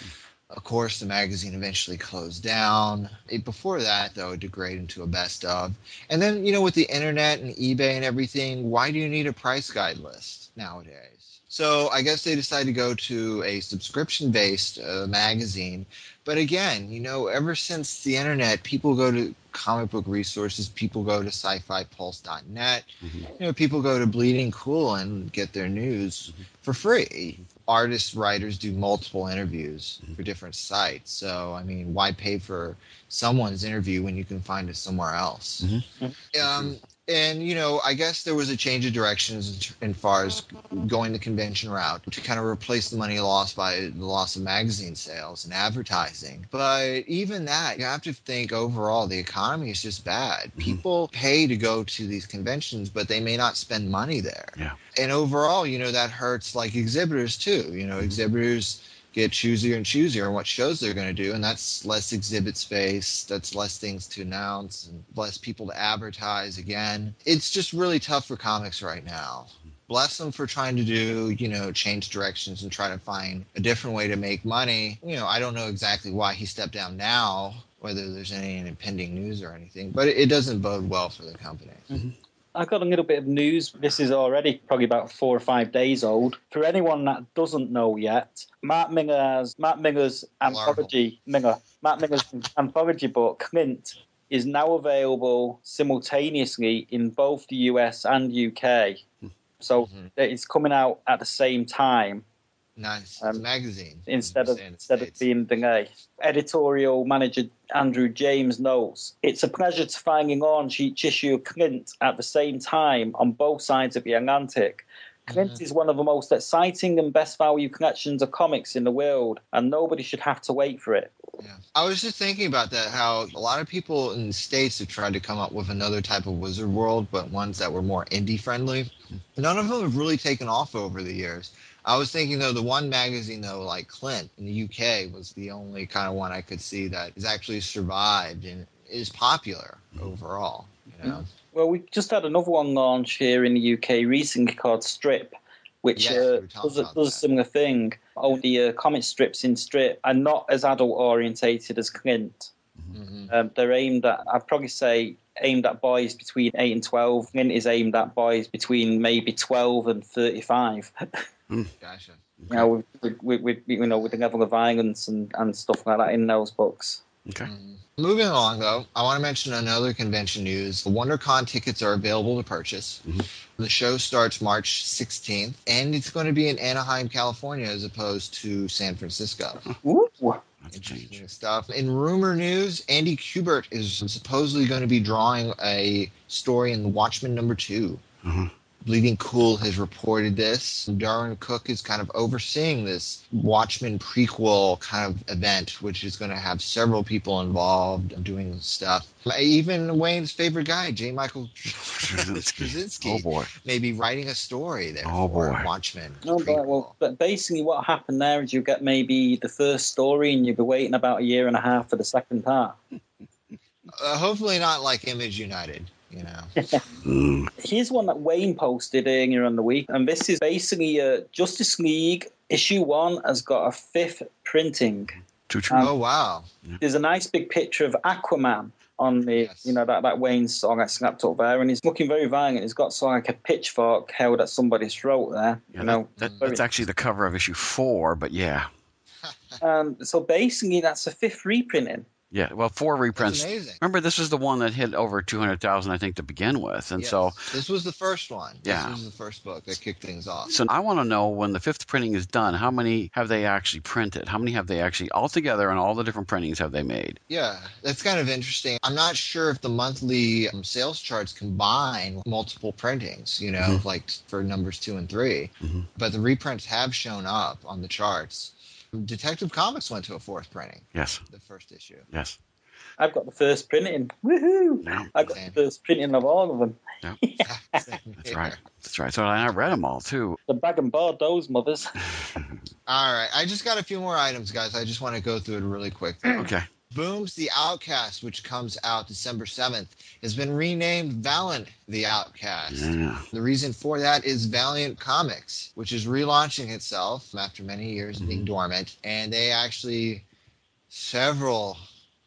Of course, the magazine eventually closed down. It, before that, though, it degraded into a best of. And then, you know, with the internet and eBay and everything, why do you need a price guide list nowadays? So I guess they decided to go to a subscription-based uh, magazine. But again, you know, ever since the internet, people go to comic book resources, people go to sci fi pulse dot net, mm-hmm. you know, people go to Bleeding Cool and get their news mm-hmm. for free. Artists, writers do multiple interviews mm-hmm. for different sites. So, I mean, why pay for someone's interview when you can find it somewhere else? Mm-hmm. Um, and, you know, I guess there was a change of directions as far as going the convention route to kind of replace the money lost by the loss of magazine sales and advertising. But even that, you have to think overall the economy is just bad. Mm-hmm. People pay to go to these conventions, but they may not spend money there. Yeah. And overall, you know, that hurts like exhibitors too. You know, exhibitors get choosier and choosier on what shows they're going to do, and that's less exhibit space, that's less things to announce, and less people to advertise again. It's just really tough for comics right now. Bless them for trying to do, you know, change directions and try to find a different way to make money. You know, I don't know exactly why he stepped down now, whether there's any impending news or anything, but it doesn't bode well for the company. Mm-hmm. I've got a little bit of news. This is already probably about four or five days old. For anyone that doesn't know yet, Mark Minger's Mark Minger's anthology, Minger, Mark Minger's anthology book, Clint, is now available simultaneously in both the U S and U K. So mm-hmm. it's coming out at the same time. Nice. Um, magazine. Instead of instead of being delay. Editorial manager Andrew James notes, it's a pleasure to finally launch each issue of Clint at the same time on both sides of the Atlantic. Clint mm-hmm. is one of the most exciting and best value collections of comics in the world, and nobody should have to wait for it. Yeah. I was just thinking about that, how a lot of people in the States have tried to come up with another type of Wizard World, but ones that were more indie friendly. None of them have really taken off over the years. I was thinking, though, the one magazine, though, like Clint in the U K was the only kind of one I could see that has actually survived and is popular overall, you know? Well, we just had another one launch here in the U K recently called Strip, which yes, uh, does, does a similar thing. Only uh, comic strips in Strip are not as adult-orientated as Clint. Mm-hmm. Um, they're aimed at, I'd probably say, aimed at boys between eight and twelve. Clint is aimed at boys between maybe twelve and thirty-five. Mm. Gotcha. You know, with, with, with, you know, with the level of violence and, and stuff like that in those books. Okay. Mm. Moving along, though, I want to mention another convention news. The WonderCon tickets are available to purchase. Mm-hmm. The show starts March sixteenth, and it's going to be in Anaheim, California, as opposed to San Francisco. Ooh. That's Interesting stuff. In rumor news, Andy Kubert is supposedly going to be drawing a story in Watchmen number two. Mm-hmm. Bleeding Cool has reported this. Darwin Cook is kind of overseeing this Watchmen prequel kind of event, which is going to have several people involved doing stuff. Even Wayne's favorite guy, J. Michael Straczynski, oh boy, may be writing a story there oh for boy. Watchmen. No, but, well, but basically what happened there is you get maybe the first story and you'll be waiting about a year and a half for the second part. Uh, hopefully not like Image United. You know. Here's one that Wayne posted earlier in the week, and this is basically uh, Justice League issue one has got a fifth printing. Oh wow! There's a nice big picture of Aquaman on the, yes. you know, that, that Wayne song I snapped up there, and he's looking very violent. He's got sort of like a pitchfork held at somebody's throat there. Yeah, you know, that, that, that's actually the cover of issue four, but yeah. Um, so basically, that's a fifth reprinting. Yeah, well, four reprints. That's amazing. Remember, this is the one that hit over two hundred thousand, I think, to begin with. And yes. so this was the first one. Yeah. This was the first book that kicked things off. So I want to know, when the fifth printing is done, how many have they actually printed? How many have they actually, all together, and all the different printings have they made? Yeah, that's kind of interesting. I'm not sure if the monthly um, sales charts combine multiple printings, you know, mm-hmm. like for numbers two and three. Mm-hmm. But the reprints have shown up on the charts. Detective Comics went to a fourth printing. Yes. The first issue. Yes. I've got the first printing. Woohoo! Yeah. I've got Same. the first printing of all of them. Yeah. That's right. That's right. So I read them all, too. The bag and board, those mothers. All right. I just got a few more items, guys. I just want to go through it really quick. Okay. Boom's The Outcast, which comes out December seventh, has been renamed Valiant The Outcast. Yeah. The reason for that is Valiant Comics, which is relaunching itself after many years Mm-hmm. being dormant. And they actually, several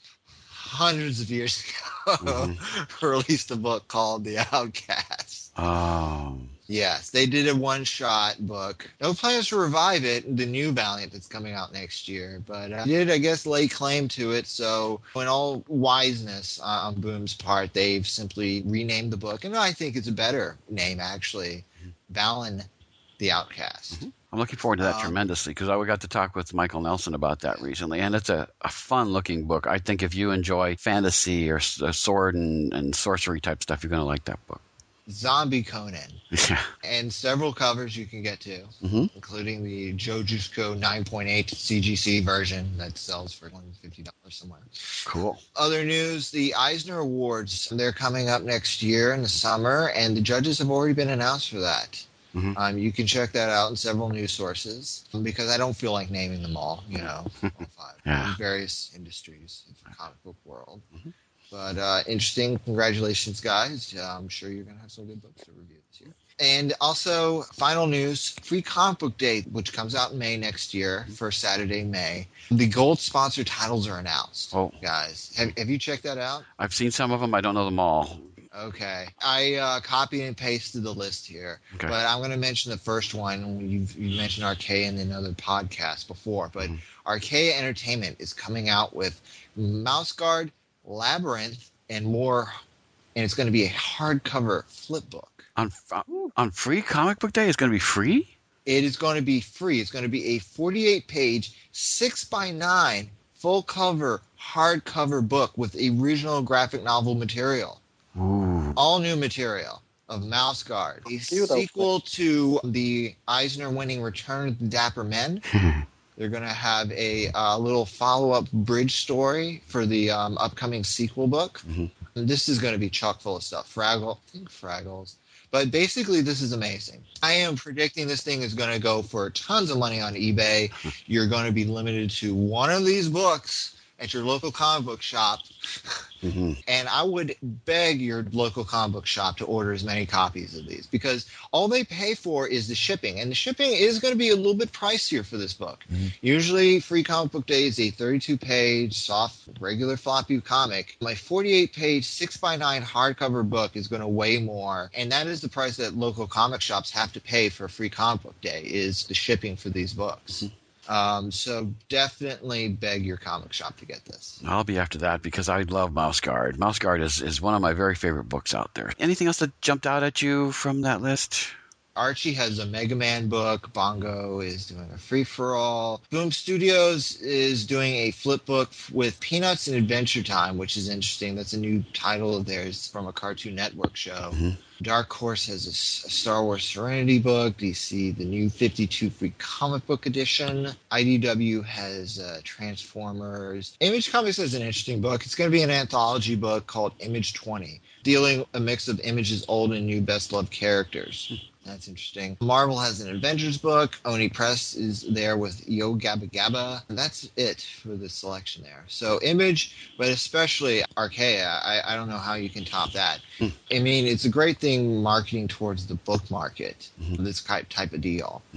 hundreds of years ago, mm-hmm. released a book called The Outcast. Oh. Yes, they did a one-shot book. No plans to revive it, the new Valiant that's coming out next year. But uh, did, I guess, lay claim to it. So in all wiseness uh, on Boom's part, they've simply renamed the book. And I think it's a better name, actually. Valiant the Outcast. Mm-hmm. I'm looking forward to that um, tremendously, because I got to talk with Michael Nelson about that recently, and it's a, a fun-looking book. I think if you enjoy fantasy or s- sword and, and sorcery type stuff, you're going to like that book. Zombie Conan. Yeah. And several covers you can get to, mm-hmm. including the Joe Jusko nine point eight C G C version that sells for one hundred fifty dollars somewhere. Cool. Other news, the Eisner Awards, they're coming up next year in the summer, and the judges have already been announced for that. Mm-hmm. Um, you can check that out in several news sources, because I don't feel like naming them all, you know, all five, yeah. in various industries of the comic book world. Mm-hmm. But uh, interesting. Congratulations, guys. Uh, I'm sure you're going to have some good books to review this year. And also, final news, Free Comic Book Day, which comes out in May next year, first Saturday in May. The gold sponsored titles are announced, oh. guys. Have, have you checked that out? I've seen some of them. I don't know them all. Okay. I uh, copied and pasted the list here. Okay. But I'm going to mention the first one. You've, you mentioned Archaea in another podcast before. But mm-hmm. Archaea Entertainment is coming out with Mouse Guard, Labyrinth, and more. And it's going to be a hardcover flip book. On, on Free Comic Book Day? It's going to be free? It is going to be free. It's going to be a forty-eight page, six by nine, full cover, hardcover book with original graphic novel material. Ooh. All new material of Mouse Guard. A sequel to the Eisner-winning Return of the Dapper Men. They're going to have a uh, little follow-up bridge story for the um, upcoming sequel book. Mm-hmm. And this is going to be chock full of stuff. Fraggle, I think Fraggles. But basically, this is amazing. I am predicting this thing is going to go for tons of money on eBay. You're going to be limited to one of these books at your local comic book shop. Mm-hmm. And I would beg your local comic book shop to order as many copies of these, because all they pay for is the shipping. And the shipping is going to be a little bit pricier for this book. Mm-hmm. Usually, Free Comic Book Day is a thirty-two page, soft, regular floppy comic. My forty-eight page, six by nine hardcover book is going to weigh more. And that is the price that local comic shops have to pay for Free Comic Book Day, is the shipping for these books. Mm-hmm. Um, so definitely beg your comic shop to get this. I'll be after that, because I love Mouse Guard. Mouse Guard is, is one of my very favorite books out there. Anything else that jumped out at you from that list? Archie has a Mega Man book. Bongo is doing a free-for-all. Boom Studios is doing a flip book with Peanuts and Adventure Time, which is interesting. That's a new title of theirs from a Cartoon Network show. Mm-hmm. Dark Horse has a, a Star Wars Serenity book. D C, the new fifty-two Free Comic Book Edition. I D W has uh, Transformers. Image Comics has an interesting book. It's going to be an anthology book called Image twenty, dealing a mix of Image's old and new best-loved characters. That's interesting. Marvel has an Avengers book. Oni Press is there with Yo Gabba Gabba. And that's it for the selection there. So Image, but especially Archaea, I, I don't know how you can top that. Mm. I mean, it's a great thing marketing towards the book market, mm-hmm. this type, type of deal. Mm-hmm.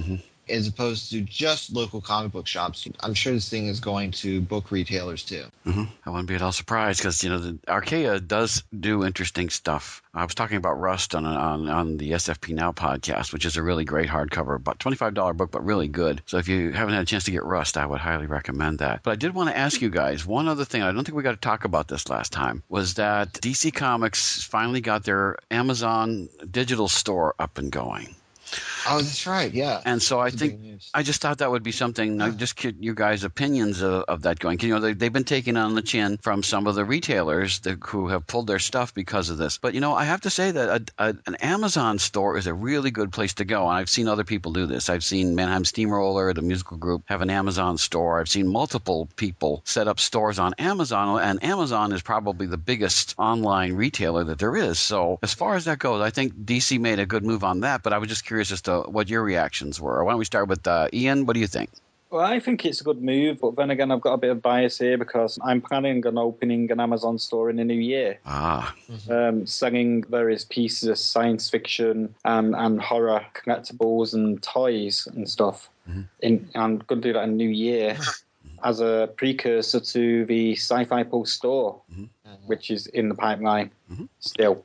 as opposed to just local comic book shops. I'm sure this thing is going to book retailers too. Mm-hmm. I wouldn't be at all surprised because, you know, the Archaea does do interesting stuff. I was talking about Rust on, on on the S F P Now podcast, which is a really great hardcover, about twenty-five dollars book, but really good. So if you haven't had a chance to get Rust, I would highly recommend that. But I did want to ask you guys, one other thing, I don't think we got to talk about this last time, was that D C Comics finally got their Amazon digital store up and going. Oh, that's right. Yeah. And so I think I just thought that would be something. Yeah. I just get your guys' opinions of, of that going. You know, they, they've been taken on the chin from some of the retailers that, who have pulled their stuff because of this. But, you know, I have to say that a, a, an Amazon store is a really good place to go. And I've seen other people do this. I've seen Mannheim Steamroller, the musical group, have an Amazon store. I've seen multiple people set up stores on Amazon. And Amazon is probably the biggest online retailer that there is. So as far as that goes, I think D C made a good move on that. But I was just curious as to what your reactions were. Why don't we start with uh, Ian? What do you think? Well, I think it's a good move, but then again, I've got a bit of bias here because I'm planning on opening an Amazon store in the new year. Ah. Mm-hmm. Um, selling various pieces of science fiction and, and horror collectibles and toys and stuff. Mm-hmm. In, I'm going to do that in the new year as a precursor to the Sci-Fi Pulse store, mm-hmm. which is in the pipeline mm-hmm. still.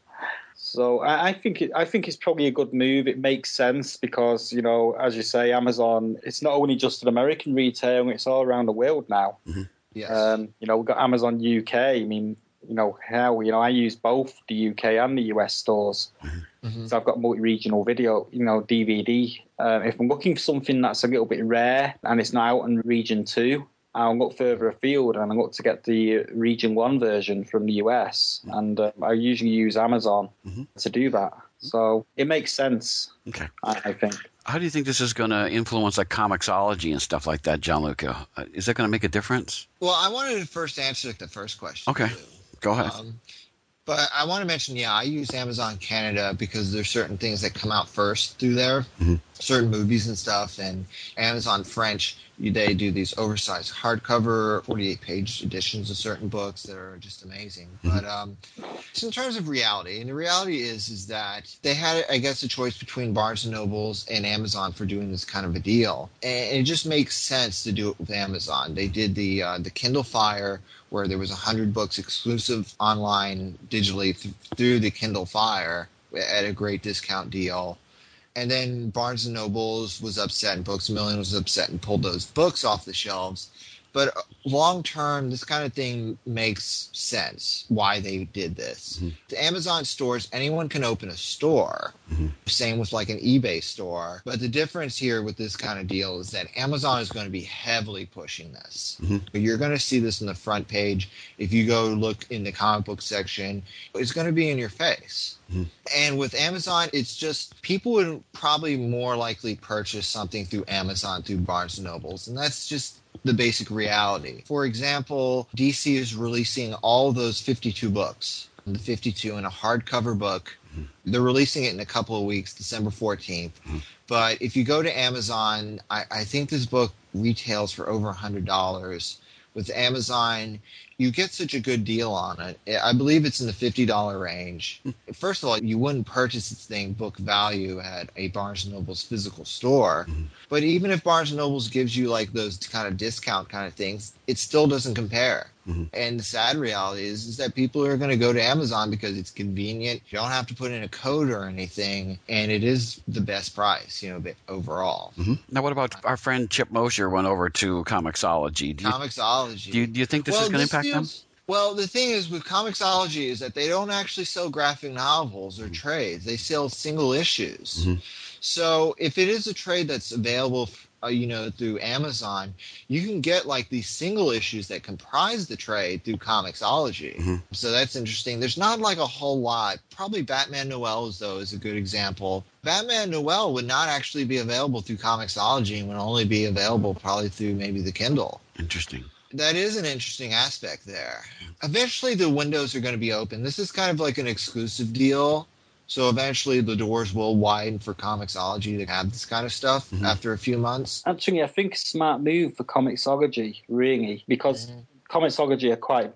So I think it, I think it's probably a good move. It makes sense because, you know, as you say, Amazon, it's not only just an American retail, it's all around the world now. Mm-hmm. Yes. Um, you know, we've got Amazon U K. I mean, you know, hell, you know, I use both the U K and the U S stores. Mm-hmm. So I've got multi-regional video, you know, D V D. Uh, if I'm looking for something that's a little bit rare and it's now out in region two, I'll look further afield and I'll look to get the Region one version from the U S. And uh, I usually use Amazon mm-hmm. to do that. So it makes sense, okay. I, I think. How do you think this is going to influence like Comixology and stuff like that, Gianluca? Uh, is that going to make a difference? Well, I wanted to first answer the first question. Okay, too. Go ahead. Um, But I want to mention, yeah, I use Amazon Canada because there's certain things that come out first through there, mm-hmm. certain movies and stuff. And Amazon French, they do these oversized hardcover, forty-eight page editions of certain books that are just amazing. Mm-hmm. But um, so in terms of reality, and the reality is, is that they had, I guess, a choice between Barnes and Nobles and Amazon for doing this kind of a deal. And it just makes sense to do it with Amazon. They did the uh, the Kindle Fire, where there was one hundred books exclusive online digitally th- through the Kindle Fire at a great discount deal. And then Barnes and Nobles was upset and Books A Million was upset and pulled those books off the shelves. But long term, this kind of thing makes sense why they did this. Mm-hmm. The Amazon stores, anyone can open a store. Mm-hmm. Same with like an eBay store. But the difference here with this kind of deal is that Amazon is going to be heavily pushing this. Mm-hmm. You're going to see this in the front page. If you go look in the comic book section, it's going to be in your face. Mm-hmm. And with Amazon, it's just people would probably more likely purchase something through Amazon through Barnes and Nobles. And that's just the basic reality. For example, D C is releasing all those fifty-two books, the fifty-two in a hardcover book. Mm-hmm. They're releasing it in a couple of weeks, December fourteenth. Mm-hmm. But if you go to Amazon, I, I think this book retails for over one hundred dollars. With Amazon, you get such a good deal on it. I believe it's in the fifty dollars range. First of all, you wouldn't purchase this thing book value at a Barnes and Noble's physical store. Mm-hmm. But even if Barnes and Noble's gives you like those kind of discount kind of things, it still doesn't compare. Mm-hmm. And the sad reality is, is that people are going to go to Amazon because it's convenient. You don't have to put in a code or anything, and it is the best price, you know, overall. Mm-hmm. Now, what about our friend Chip Mosher went over to Comixology? Do you, Comixology. Do you, do you think this well, is going to impact feels, them? Well, the thing is with Comixology is that they don't actually sell graphic novels or mm-hmm. trades. They sell single issues. Mm-hmm. So if it is a trade that's available Uh, you know, through Amazon, you can get like these single issues that comprise the trade through Comixology. Mm-hmm. So that's interesting. There's not like a whole lot. Probably Batman Noels, though, is a good example. Batman Noel would not actually be available through Comixology and would only be available probably through maybe the Kindle. Interesting. That is an interesting aspect there. Eventually, the windows are going to be open. This is kind of like an exclusive deal. So eventually the doors will widen for Comixology to have this kind of stuff mm-hmm. after a few months. Actually, I think a smart move for Comixology, really, because mm-hmm. Comixology are quite big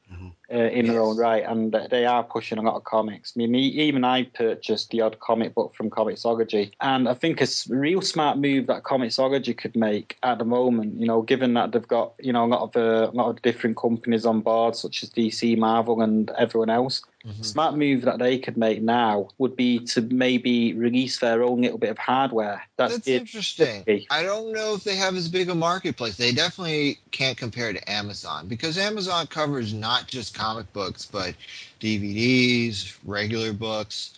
mm-hmm. uh, in yes. their own right, and they are pushing a lot of comics. I mean, even I purchased the odd comic book from Comixology, and I think a real smart move that Comixology could make at the moment, you know, given that they've got, you know, a lot of uh, a lot of different companies on board, such as D C, Marvel, and everyone else. Mm-hmm. Smart move that they could make now would be to maybe release their own little bit of hardware. That's, That's interesting. I don't know if they have as big a marketplace. They definitely can't compare to Amazon, because Amazon covers not just comic books, but D V Ds, regular books,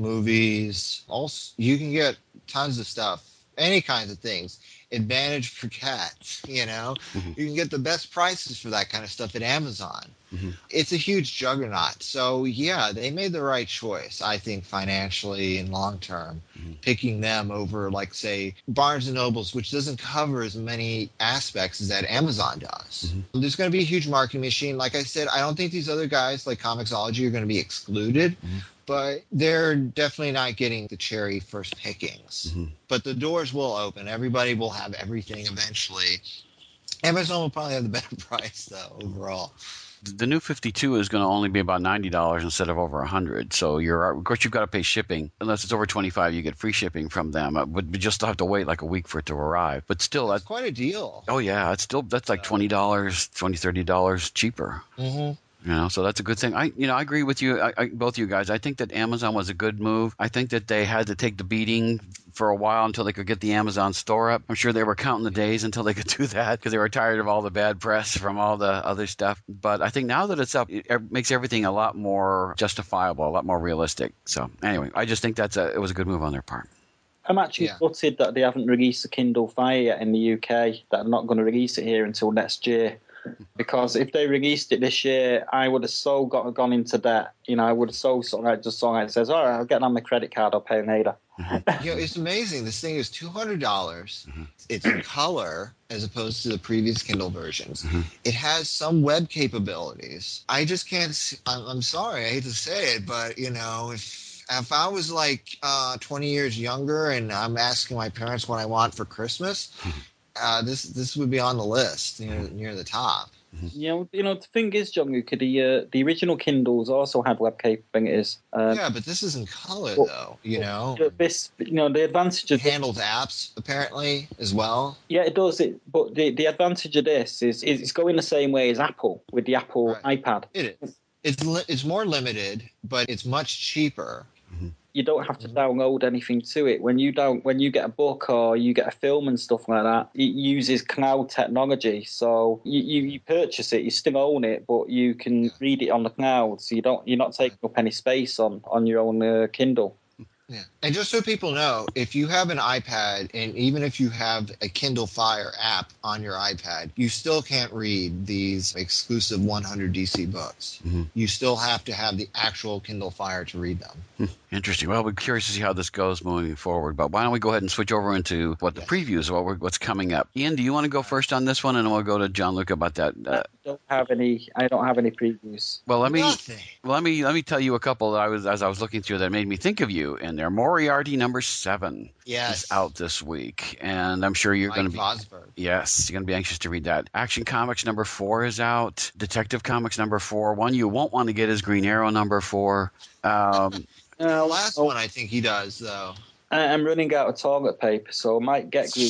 movies. Also, you can get tons of stuff, any kinds of things. Advantage for cats, you know. Mm-hmm. You can get the best prices for that kind of stuff at Amazon. Mm-hmm. It's a huge juggernaut. So, yeah, they made the right choice, I think, financially and long term, mm-hmm. picking them over, like, say, Barnes and Nobles, which doesn't cover as many aspects as that Amazon does. Mm-hmm. There's going to be a huge marketing machine. Like I said, I don't think these other guys, like Comixology, are going to be excluded. Mm-hmm. But they're definitely not getting the cherry first pickings. Mm-hmm. But the doors will open. Everybody will have everything eventually. Amazon will probably have the better price, though, overall. The new fifty-two is going to only be about ninety dollars instead of over one hundred dollars. So, you're, of course, you've got to pay shipping. Unless it's over twenty-five dollars, you get free shipping from them. But you just have to wait like a week for it to arrive. But still, that's, that's quite a deal. Oh, yeah. It's still That's like twenty dollars, twenty dollars, thirty dollars cheaper. Mm-hmm. You know, so that's a good thing. I, you know, I agree with you, I, I, both of you guys. I think that Amazon was a good move. I think that they had to take the beating for a while until they could get the Amazon store up. I'm sure they were counting the days until they could do that because they were tired of all the bad press from all the other stuff. But I think now that it's up, it makes everything a lot more justifiable, a lot more realistic. So anyway, I just think that's a, it was a good move on their part. I'm actually yeah. gutted that they haven't released the Kindle Fire yet in the U K, that they're not going to release it here until next year. Because if they released it this year, I would have so got gone into debt. You know, I would have so sort of like just saw it says, all right, I'll get it on my credit card, I'll pay later. Mm-hmm. You know, it's amazing. This thing is two hundred dollars. Mm-hmm. It's in color as opposed to the previous Kindle versions. Mm-hmm. It has some web capabilities. I just can't see, I'm, I'm sorry, I hate to say it, but, you know, if If I was like uh, twenty years younger and I'm asking my parents what I want for Christmas, uh, this this would be on the list, near, near the top. You know, you know, the thing is, John Luca, the uh, the original Kindles also had web capabilities. Um, yeah, but this is in color, but, though. You know, this, you know, the advantage of it handles apps apparently as well. Yeah, it does. It, but the the advantage of this is, is it's going the same way as Apple with the Apple right. iPad. It is. It's li- it's more limited, but it's much cheaper. Mm-hmm. You don't have to download anything to it. When you don't, when you get a book or you get a film and stuff like that, it uses cloud technology. So you, you, you purchase it, you still own it, but you can yeah. read it on the cloud. So you don't, you're not taking up any space on on your own uh, Kindle. Yeah, and just so people know, if you have an iPad, and even if you have a Kindle Fire app on your iPad, you still can't read these exclusive one hundred D C books. Mm-hmm. You still have to have the actual Kindle Fire to read them. Interesting. Well, we're curious to see how this goes moving forward, but why don't we go ahead and switch over into what the yes. previews, what we're, what's coming up. Ian, do you want to go first on this one, and then we'll go to John Luca about that? Uh, I don't have any. I don't have any previews. Well, let me Nothing. well, let me let me tell you a couple that I was as I was looking through that made me think of you. And there, Moriarty number seven yes. is out this week, and I'm sure you're Mike going to be Vosberg. yes, you're going to be anxious to read that. Action Comics number four is out. Detective Comics number four. One you won't want to get is Green Arrow number four. Um, uh, the last oh, one I think he does though. I'm running out of toilet paper, so I might get Green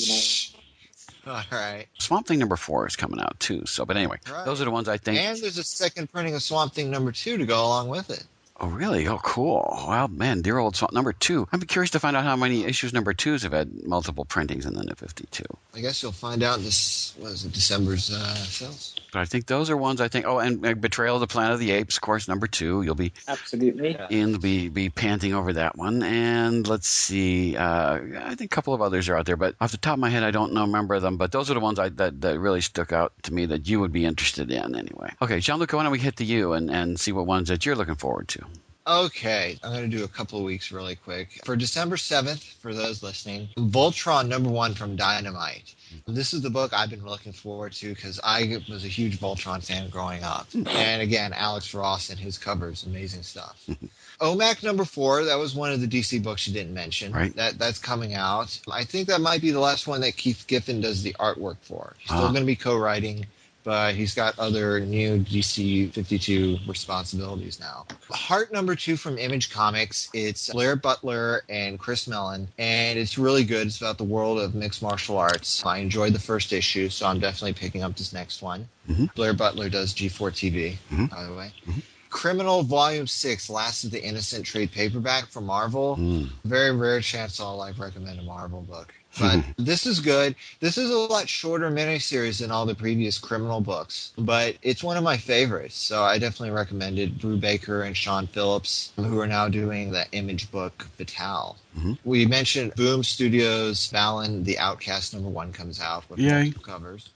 Arrow. All right. Swamp Thing number four is coming out too. So, but anyway, right. those are the ones I think. And there's a second printing of Swamp Thing number two to go along with it. Oh, really? Oh, cool. Well, man, dear old Swamp number two. I'm curious to find out how many issues number twos have had multiple printings in the New fifty-two. I guess you'll find out in this, what is it, December's uh, sales. But I think those are ones I think, oh, and uh, Betrayal of the Planet of the Apes, of course, number two. You'll be absolutely Ian be be panting over that one. And let's see, uh, I think a couple of others are out there, but off the top of my head, I don't know, remember them. But those are the ones I, that, that really stuck out to me that you would be interested in anyway. Okay, Gianluca, why don't we hit to you and, and see what ones that you're looking forward to? Okay, I'm going to do a couple of weeks really quick. For December seventh, for those listening, Voltron number one from Dynamite. This is the book I've been looking forward to because I was a huge Voltron fan growing up. And again, Alex Ross and his covers, amazing stuff. O M A C number four, that was one of the D C books you didn't mention. Right. That That's coming out. I think that might be the last one that Keith Giffen does the artwork for. He's still uh-huh. going to be co-writing, but he's got other new D C fifty-two responsibilities now. Heart number two from Image Comics. It's Blair Butler and Chris Mellon, and it's really good. It's about the world of mixed martial arts. I enjoyed the first issue, so I'm definitely picking up this next one. Mm-hmm. Blair Butler does G four T V, mm-hmm. by the way. Mm-hmm. Criminal Volume six, Last of the Innocent trade paperback from Marvel. Mm. Very rare chance I'll like recommend a Marvel book. But this is good. This is a lot shorter miniseries than all the previous Criminal books, but it's one of my favorites, so I definitely recommend it. Brew Baker and Sean Phillips, who are now doing the Image book Vital. Mm-hmm. We mentioned Boom Studios' Fallon, The Outcast number one comes out with multiple covers.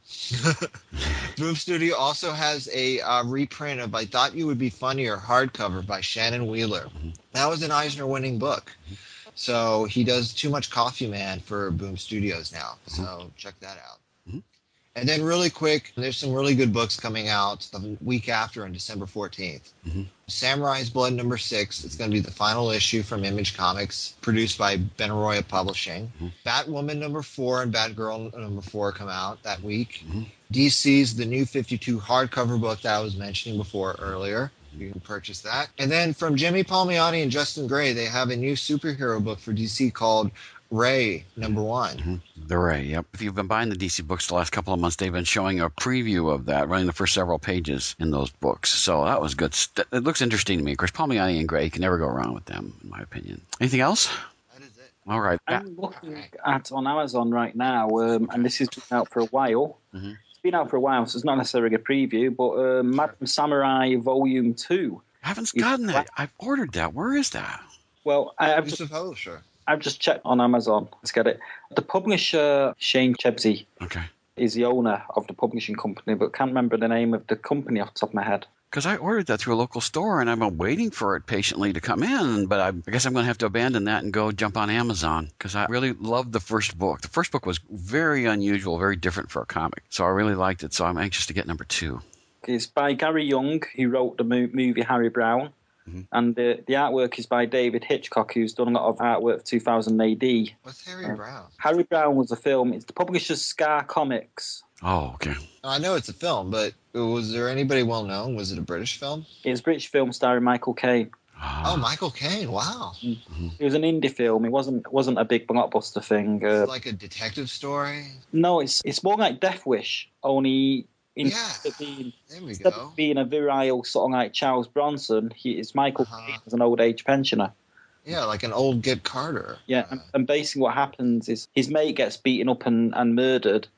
Boom Studio also has a uh, reprint of I Thought You Would Be Funnier hardcover by Shannon Wheeler. Mm-hmm. That was an Eisner-winning book. Mm-hmm. So he does Too Much Coffee Man for Boom Studios now. So mm-hmm. check that out. Mm-hmm. And then really quick, there's some really good books coming out the week after on December fourteenth. Mm-hmm. Samurai's Blood number six. It's going to be the final issue from Image Comics, produced by Benaroya Publishing. Mm-hmm. Batwoman number four and Batgirl number four come out that week. Mm-hmm. D C's The New fifty-two hardcover book that I was mentioning before earlier. You can purchase that. And then from Jimmy Palmiotti and Justin Gray, they have a new superhero book for D C called Ray, number one. Mm-hmm. The Ray, yep. If you've been buying the D C books the last couple of months, they've been showing a preview of that, running the first several pages in those books. So that was good. It looks interesting to me. Of course, Palmiotti and Gray, you can never go wrong with them, in my opinion. Anything else? That is it. All right. I'm looking at on Amazon right now, um, and this has been out for a while. Mm-hmm. It's been out for a while, so it's not necessarily a preview, but uh, Madam Samurai Volume two. I haven't gotten that. I've ordered that. Where is that? Well, I, I've just, just publisher. I've just checked on Amazon. Let's get it. The publisher, Shane Chebsey, okay, is the owner of the publishing company, but can't remember the name of the company off the top of my head. Because I ordered that through a local store, and I've been waiting for it patiently to come in, but I, I guess I'm going to have to abandon that and go jump on Amazon, because I really loved the first book. The first book was very unusual, very different for a comic, so I really liked it, so I'm anxious to get number two. It's by Gary Young, who wrote the mo- movie Harry Brown. Mm-hmm. And the, the artwork is by David Hitchcock, who's done a lot of artwork for two thousand A D. What's Harry uh, Brown? Harry Brown was a film. It's the publisher's Scar Comics. Oh, okay. I know it's a film, but was there anybody well known? Was it a British film? It was a British film starring Michael Caine. Oh, Michael Caine! Wow. Mm-hmm. It was an indie film. It wasn't wasn't a big blockbuster thing. Uh, Is it like a detective story? No, it's it's more like Death Wish, only. Instead, yeah, being, there we instead go. of being a virile sort of like Charles Bronson, he is Michael uh-huh. Caine as an old age pensioner. Yeah, like an old Get Carter. Yeah, uh, and, and basically what happens is his mate gets beaten up and, and murdered,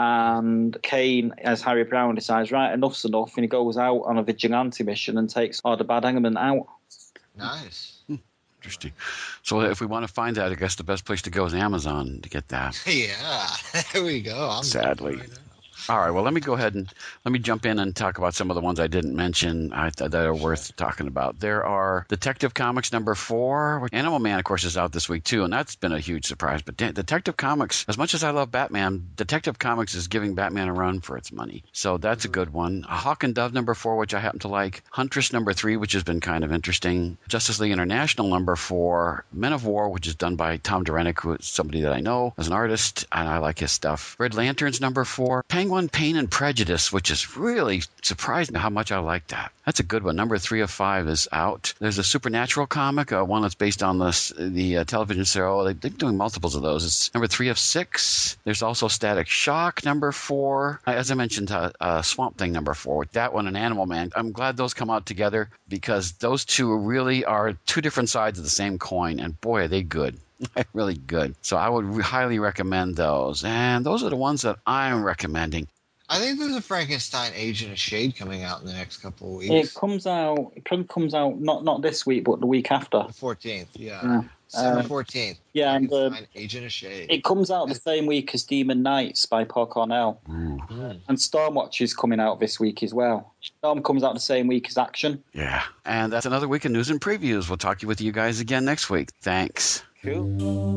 and Caine, as Harry Brown, decides, right, enough's enough, and he goes out on a vigilante mission and takes all the bad hangman out. Nice. Hmm. Interesting. So if we want to find that, I guess the best place to go is Amazon to get that. Yeah, there we go. I'm Sadly. All right, well, let me go ahead and let me jump in and talk about some of the ones I didn't mention I, that are worth talking about. There are Detective Comics number four. Animal Man, of course, is out this week, too, and that's been a huge surprise. But De- Detective Comics, as much as I love Batman, Detective Comics is giving Batman a run for its money. So that's a good one. Hawk and Dove number four, which I happen to like. Huntress number three, which has been kind of interesting. Justice League International number four. Men of War, which is done by Tom Derenick, who is somebody that I know as an artist, and I like his stuff. Red Lanterns number four. Penguin Pain and Prejudice, which is really surprising how much I like that. That's a good one. Number three of five is out. There's a Supernatural comic, uh, one that's based on this, the uh, television show. They've been doing multiples of those. It's number three of six. There's also Static Shock, number four. As I mentioned, uh, uh, Swamp Thing, number four. That one and Animal Man. I'm glad those come out together because those two really are two different sides of the same coin, and boy, are they good. Really good. So I would re- highly recommend those. And those are the ones that I'm recommending. I think there's a Frankenstein Agent of Shade coming out in the next couple of weeks. It comes out. It probably comes out not not this week, but the week after. The fourteenth, yeah. yeah. December uh, fourteenth. Yeah, and uh, Agent of Shade. It comes out the same week as Demon Knights by Paul Cornell. Mm. And Stormwatch is coming out this week as well. Storm comes out the same week as Action. Yeah, and that's another week of news and previews. We'll talk with you guys again next week. Thanks. Cool.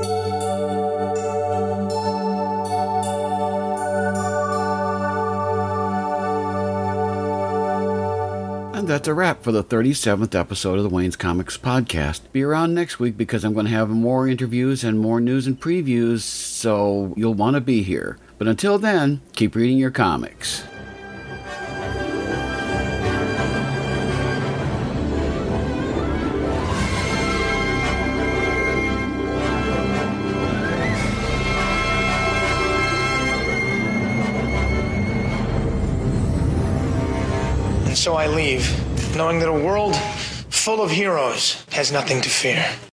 And that's a wrap for the thirty-seventh episode of the Wayne's Comics Podcast. Be around next week because I'm going to have more interviews and more news and previews, so you'll want to be here. But until then, keep reading your comics. So I leave, knowing that a world full of heroes has nothing to fear.